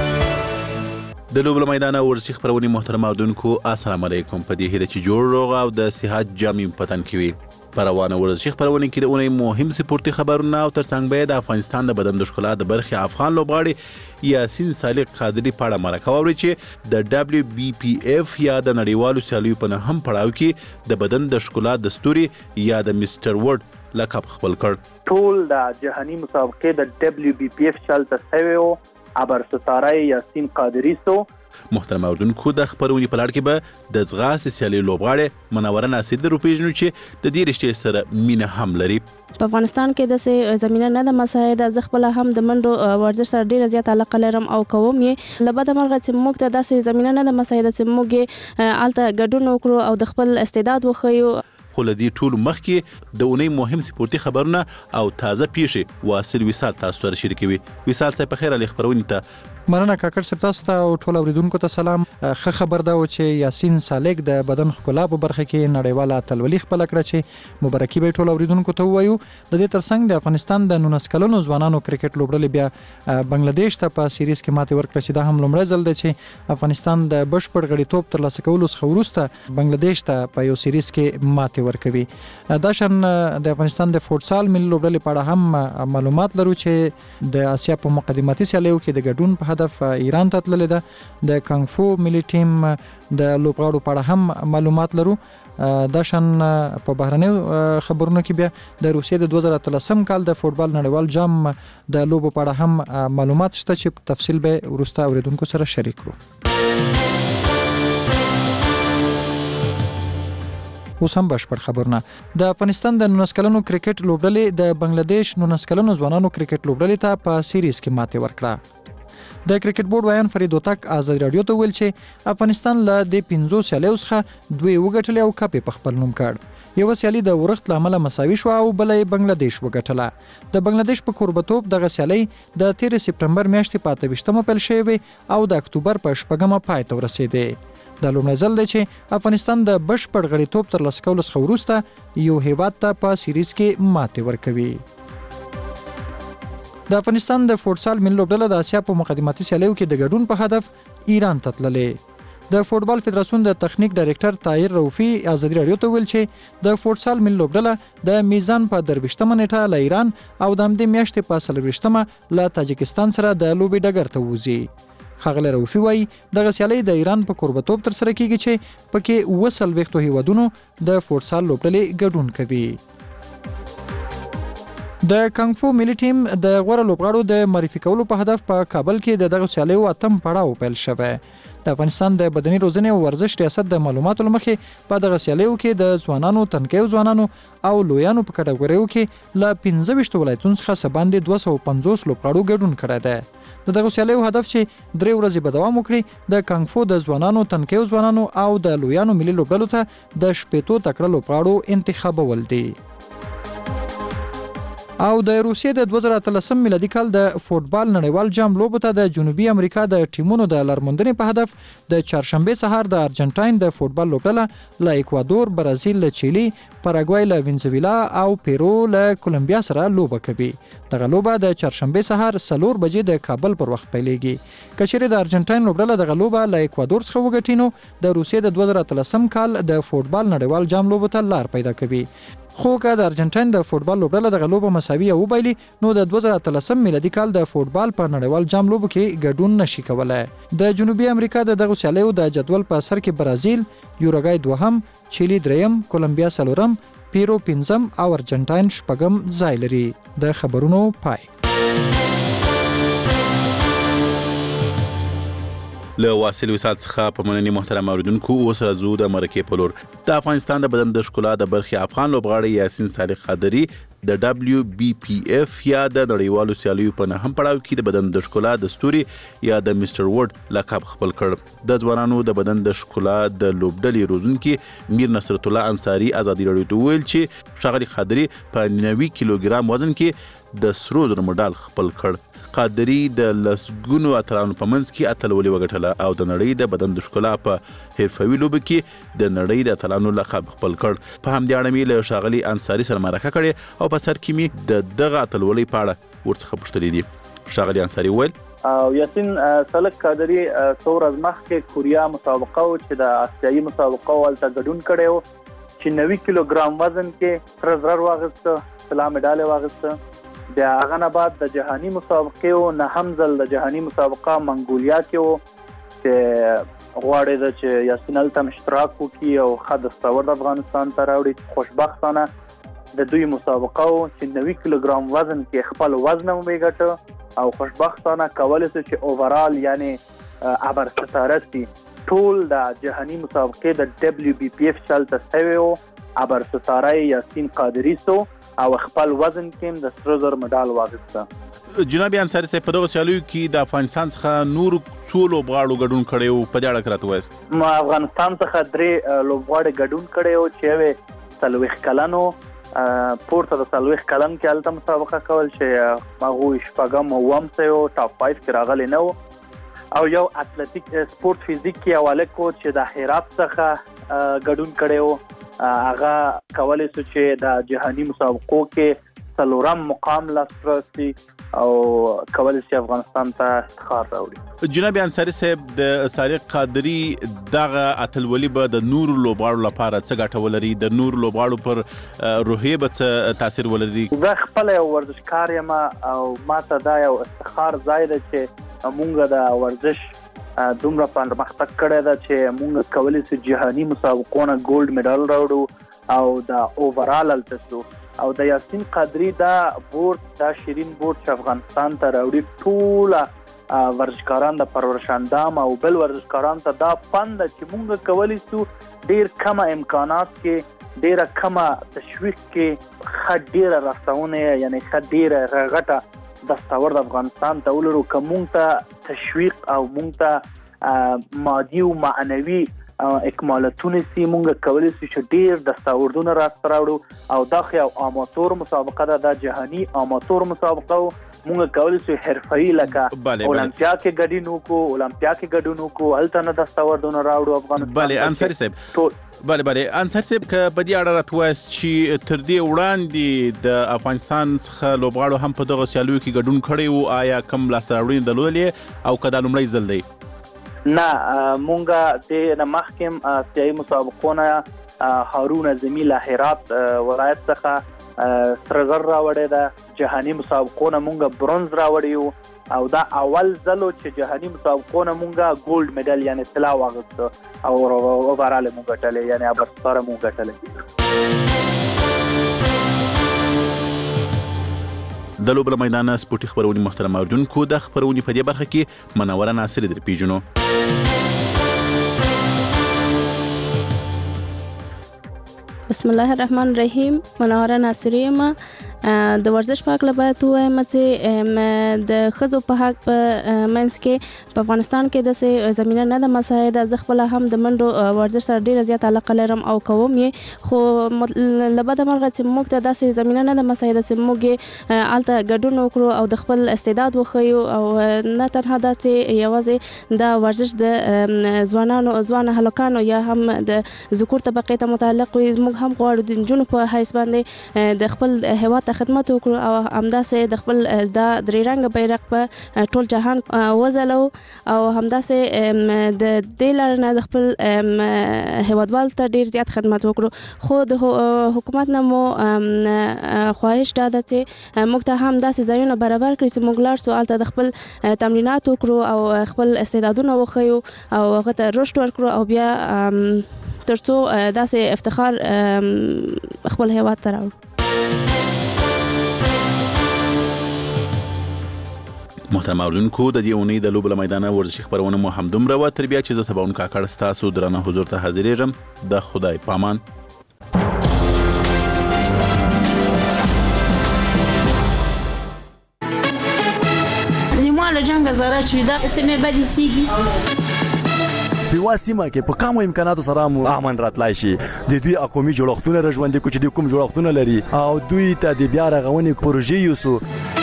د لوبو میدان ورزشي خبرونه محترم اوردونکو السلام علیکم په دې هیله چې جوړ روغ او د صحت جامع پتن کوي پروانه ورزشي خبرونه کې د اونۍ مهم سپورتي خبرونه او ترڅنګ به د افغانستان د بدن د ښکلا د برخي افغان لوبغاړي یاسین صالح قادری په اړه مرکه واوري چې د دبليو بي پي اف یا د نړیوالو سیالیو په هم پړاو کې د بدن د ښکلا د ستوري یا د میسټر ورډ لقب خپل کړ ټول د جهاني مسابقې د دبليو بي پي اف چلته سویو ابر ستاره یاسین قادری سو محترم اوردونکو د خبرونې په لړ کې به د ځغاستې سیالي لوبغاړې منوره ناصر د روپیژنو چې د دې رشتې سره مینه هم لري په افغانستان کې د سه زمينه نه د مساعده زغبل هم د منډو ورزش سره ډیره زیات علاقه لرم او کوم یې لبد مرغه چې موږ ته د سه زمينه نه د مساعده چې موږ الته ګډون وکړو او د خپل استعداد وخیو خو لدی ټول مخ کې د اونۍ مهم سپورتي خبرونه او تازه پیښې واصل وصال تاسو سره شریکوي وصال صاحب په خیر علي خبرونه ته مننه کاکړ صاحب تاسو ته او ټول اوریدونکو ته سلام ښه خبر ده چې یاسین صالح د بدن ښکلا په برخه کې نړیواله اتلولي خپل کړه چې مبارکي به ټول اوریدونکو ته وایو د دې ترڅنګ د افغانستان د نولس کلنو ځوانانو کرکټ لوبډلې بیا بنگلاديش ته په سیریز کې ماته ورکړه چې دا هم لومړی ځل دی چې افغانستان د بشپړ غړیتوب ترلاسه کولو څخه وروسته بنگلاديش ته په یو سیریز کې ماته ورکوي دا شان د افغانستان د فوټسال ملي لوبډلې په اړه هم معلومات لرو چې د آسیا په مقدماتي سیالیو کې د ګډون په هدف ایران ته تللی ده د کانګ فو ملي ټیم د لوبغاړو په اړه هم معلومات لرو دا شان په بهرنیو خبرونو کې بیا د روسیې د دوه زره اتلسم کال د فوټبال نړیوال جام د لوبو په اړه هم معلومات شته چې په تفصیل به وروسته اوریدونکو سره شریک کړو اوس هم بشپړ خبرونه د افغانستان د نولس کلنو کرکټ لوبډلې د بنگلاديش نولس کلنو ځوانانو کرکټ لوبډلې ته په سیریز کې ماته ورکړه د کرکټ بورډ وایان فرید وتک ازادي رادیو ته ویل چې افغانستان له د پنځو سیالیو څخه دوی وګټلې او کپ په خپل نوم کړ یو سیالي د ورښت لامل مساوي شو او بلې بنگلاديش وګټله د بنگلاديش په کوربتوب دغه سیالي د تیر سپتمبر میاشتې په اته ویشتمه پیل شوې او د اکتوبر په شپږمه پای ته ورسېده د لومړي ځل دی چې افغانستان د بشپړ غړیتوب ترلاسه کولو څخه وروسته یو هیواد ته په سیریز کې ماته ورکوي د افغانستان د فوټسال ملي لوبډله د آسیا په مقدماتي سیالیو کې د ګډون په هدف ایران ته تللې د فوټبال فدراسیون د تخنیک ډایریکټر طاهر روفي ازادي رادیو ته ویل چې د فوټسال ملي لوبډله د میزان په درويشتمه نیټه له ایران او د همدې میاشتې په څلورویشتمه له تاجکستان سره د لوبې ډګر ته وځي ښاغلی روفي وایي دغه سیالۍ د ایران په کوربتوب ترسره کیږي چې پکې اوه څلوېښتو هیوادونو د فوټسال لوبډلې ګډون کوي د کانګ فو ملي ټیم د غوړه لوبغاړو د معرفي کولو په هدف په کابل کې د دغه سیالیو اتم پړاو پیل شوی د افغانستان د بدني روزنې او ورزش ریاست د معلوماتو لمخې په دغه سیالیو کې د ځوانانو تنکیو ځوانانو او لویانو په کټګوریو کې له پنځه ویشت ولایتونو څخه څه باندې دوه سوه پنځوس لوبغاړو ګډون کړی دی د دغه سیالیو هدف چې درې ورځې به دوام وکړي د کانګ فو د ځوانانو تنکیو ځوانانو او د لویانو ملي لوبډلو ته د شپېتو تکړه لوبغاړو انتخابول دي او د روسیې د دوه زره اتلسم میلادي کال د فوټبال نړیوال جام لوبو ته د جنوبي امریکا د ټیمونو د لارموندنې په هدف د چهارشنبه سهار د ارجنټاین د فوټبال لوبډله له اکوادور، برازیل له چیلي، پاراګوای له وینزویلا او پیرو له کولمبیا سره لوبه کوي. دغه لوبه د چهارشنبه سهار څلور بجې د کابل پر وخت پیلېږي. کچېرې د ارجنټاین لوبډله دغه لوبه له اکوادور څخه وګټي نو د روسیې د دوه زره اتلسم کال د فوټبال نړیوال جام لوبو ته لار پیدا کوي. خو که د ارجنټاین د فوټبال لوبډله دغه لوبه مساوي وبایلي نو د دوه زره اتلسم میلادي کال د فوټبال په نړیوال جام لوبو کې ګډون نشي کولای. د جنوبي امریکا د دغه سیالیو د جدول په سر کې برازیل، یوروګای دوهم، چیلي دریم، کولمبیا څلورم، پیرو پنځم او ارجنټاین شپږم ځای لري. د خبرونو پای. له واصل وسات څخه په مننې محترم اوریدونکو اوس راځو د مرکې په لور. د افغانستان د بدن د ښکلا د برخې افغان لوبغاړی یاسین صالح قادری د دبليو بي پي اف یا د نړیوالو سیالیو په نهم پړاو کې د بدن د ښکلا د ستوري یا د میسټر ورلد لقب خپل کړ. د ځوانانو د بدن د ښکلا د لوبډلې روزونکي میر نصرت الله انصاری ازادي راډیو ته ویل چې ښاغلي قادری په نوي کیلوګرام وزن کې د سرو زرو مډال خپل کړ. قادری د لسګونو اتلانو په منځ کې اتلولي وګټله او د نړۍ د بدن د ښکلا په حرفوي لوبو کې د نړۍ د اتلانو لقب خپل کړ. په همدې اړه مې له ښاغلي انصاري سره مرکه کړې او په سر کې مې د دغه اتلولۍ په اړه ورڅخه پوښتلي دي. ښاغلي انصاري وویل او یاسین صالح قادری څو ورځې مخکې کوریا مسابقه و چې د آسیایي مسابقه هلته ګډون کړی و چې نوي کیلوګرام وزن کې سره زر واخیسته، طلا مډال واخیسته. بیا هغه نه بعد د جهاني مسابقې و نهم ځل د جهاني مسابقه منګولیا کې و چې غواړي ده چې یاسین هلته اشتراک وکړي او ښه دستاورد افغانستان ته راوړي. خوشبختانه د دوی مسابقه و چې نوي کیلوګرام وزن کې خپل وزن هم وګټه او خوشبختانه کولی شو چې اوورال یعنی ابر ستاره سي ټول د جهاني مسابقې د دبليو بي پي اف چلته سوی و. ابر ستاره یاسین قادری سو او خپل وزن کې د سرو زرو مډال واخیسته. جناب انصاري صاحب په دغه سیالیو کې د افغانستان څخه نور څو لوبغاړو ګډون کړی و، په دې اړه راته ووایاست. ما افغانستان څخه درې لوبغاړي ګډون کړی و چې یو څلوېښت کلن و، پورته د څلوېښت کلن کې هلته مسابقه کول چې هغوی شپږم اووم ځای و، ټاپ فایو کې راغلی نه و. او یو اتلټیک سپورت فزیک کې یو هلک و چې د هرات څخه ګډون کړی و. هغه کولی شو چې د جهاني مسابقو کې څلورم مقام لاسته راسي او کولی شي افغانستان ته افتخار راوړي. جناب انصاري صاحب د صالح قادری دغه اتلولي به د نورو لوبغاړو لپاره څه ګټه ولري؟ د نورو لوبغاړو پر روحیې به څه تاثیر ولري؟ زه خپله یو ورزشکار یم او ماته دا یو افتخار ځای دی چې مونږ د ورزش دومره پرمختګ کړی ده چې مونږ کولی شو جهاني مسابقو نه ګولډ میډال راوړو او د اوورال هلته شو. او د یاسین قادری دا بورډ دا شیرین بورډ چې افغانستان ته راوړي ټوله ورزشکاران د پرورش اندام او بل ورزشکاران ته دا فن ده چې مونږ کولی شو ډیر کمه امکانات کې ډیره کمه تشویق کې ښه ډیره رسونه یعنی ښه ډیره غټه دستاورد افغانستان ته ولرو که مونږ ته تشویق او مونږ ته مادي او معنوي اکمالاتونه سي مونږ کولی شو چې ډیر دستاوردونه راسته راوړو. او دا خو یو اماتور مسابقه ده، دا جهاني اماتور مسابقه و. مونږ کولی شو حرفه‌ای لکه اولمپیا کې ګډون وکړو، اولمپیا کې ګډون وکړو، هلته نه دستاوردونه راوړو افغانستان. بله انصاري صاحب بله بله انصاري صاحب که په دې اړه راته ووایاست چې تر دې وړاندې د افغانستان څخه لوبغاړو هم په دغه سیالیو کې ګډون کړی و، آیا کوم لاسته راوړنې درلودلې او که دا لومړی ځل دی؟ نه مونږ دې نه مخکې آسیایي مسابقو نه هارون اعظمي له هرات ولایت څخه سره زر راوړی ده، جهاني مسابقو نه مونږ برونز راوړی و او دا اول ځل چې جهاني مسابقو نه مونږ ګولډ میډل یعنی طلا واخیسته او اوورال مونږ ګټلی یعنی ابر ستاره مونږ ګټلی. د لوبو له میدانه سپورټي خپرونې محترم اوریدونکو د خپرونې په دې برخه کې منوره ناصري در پیژنو. بسم الله الرحمن الرحیم. منوره ناصري یم. د ورزش په هکله باید ووایم چې د ښځو په حق په منځ کې په افغانستان کې داسې زمینه نه ده مساعده. زه خپله هم د منډو ورزش سره ډېره زیاته علاقه لرم او کوم یې، خو له بده مرغه چې موږ ته داسې زمینه نه ده مساعده چې موږ یې هلته ګډون وکړو او د خپل استعداد وښیو. او نه تنها دا چې یوازې دا ورزش د ځوانانو ځوانه هلکانو یا هم د ذکور طبقې ته متعلق وي، موږ هم غواړو د نجونو په حیث باندې د خپل هیواد خدمت وکړو او همداسې د خپل دا درې رنګه بیرغ په ټول جهان وځلو او همداسې د دې لارې نه د خپل هیوادوالو ته ډېر زیات خدمت وکړو. خو د حکومت نه مو خواهش دا ده چې موږ ته هم داسې ځایونه برابر کړي چې موږ لاړ سو هلته د خپل تمرینات وکړو او خپل استعدادونه وښیو او هغه ته رشد ورکړو او بیا ترڅو داسې افتخار خپل هیواد ته راوړو. محترم اوریدونکو د دې اونۍ د لوبو له میدانه ورزشي خبرونه مو همدومره وه تر بیا چې زه تباون کاکړ ستاسو درانه حضور ته حاضرېږم د خدای پامان. له جنگ زاره چې دا سیمه بدی سیږي په واسمه کې په کومو امکاناتو سره مو امن راتلای شي د دوی اقومي جوړښتونه رژوندې کوچ د کوم جوړښتونه لري او دوی ته د بیا رغونې پروژې یوسو.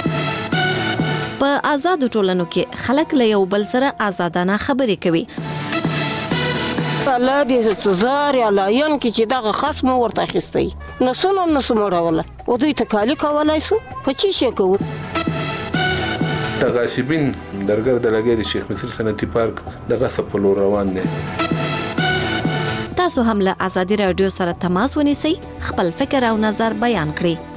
په آزاد ټولنو کې خلک له یو بل سره آزادانه خبرې کوي. الله دې زار یا لاین کې چې دغه خصم ورته اخیستی نو څنګه نو سموړول او دوی ته کالی کولای سو په چی شي کوو. تغاسبین درګر د لګې د شیخ مصر صنعتي پارک دغه سپلو روان دي. تاسو هم له ازادي رادیو سره تماس ونیسئ، خپل فکر او نظر بیان کړئ.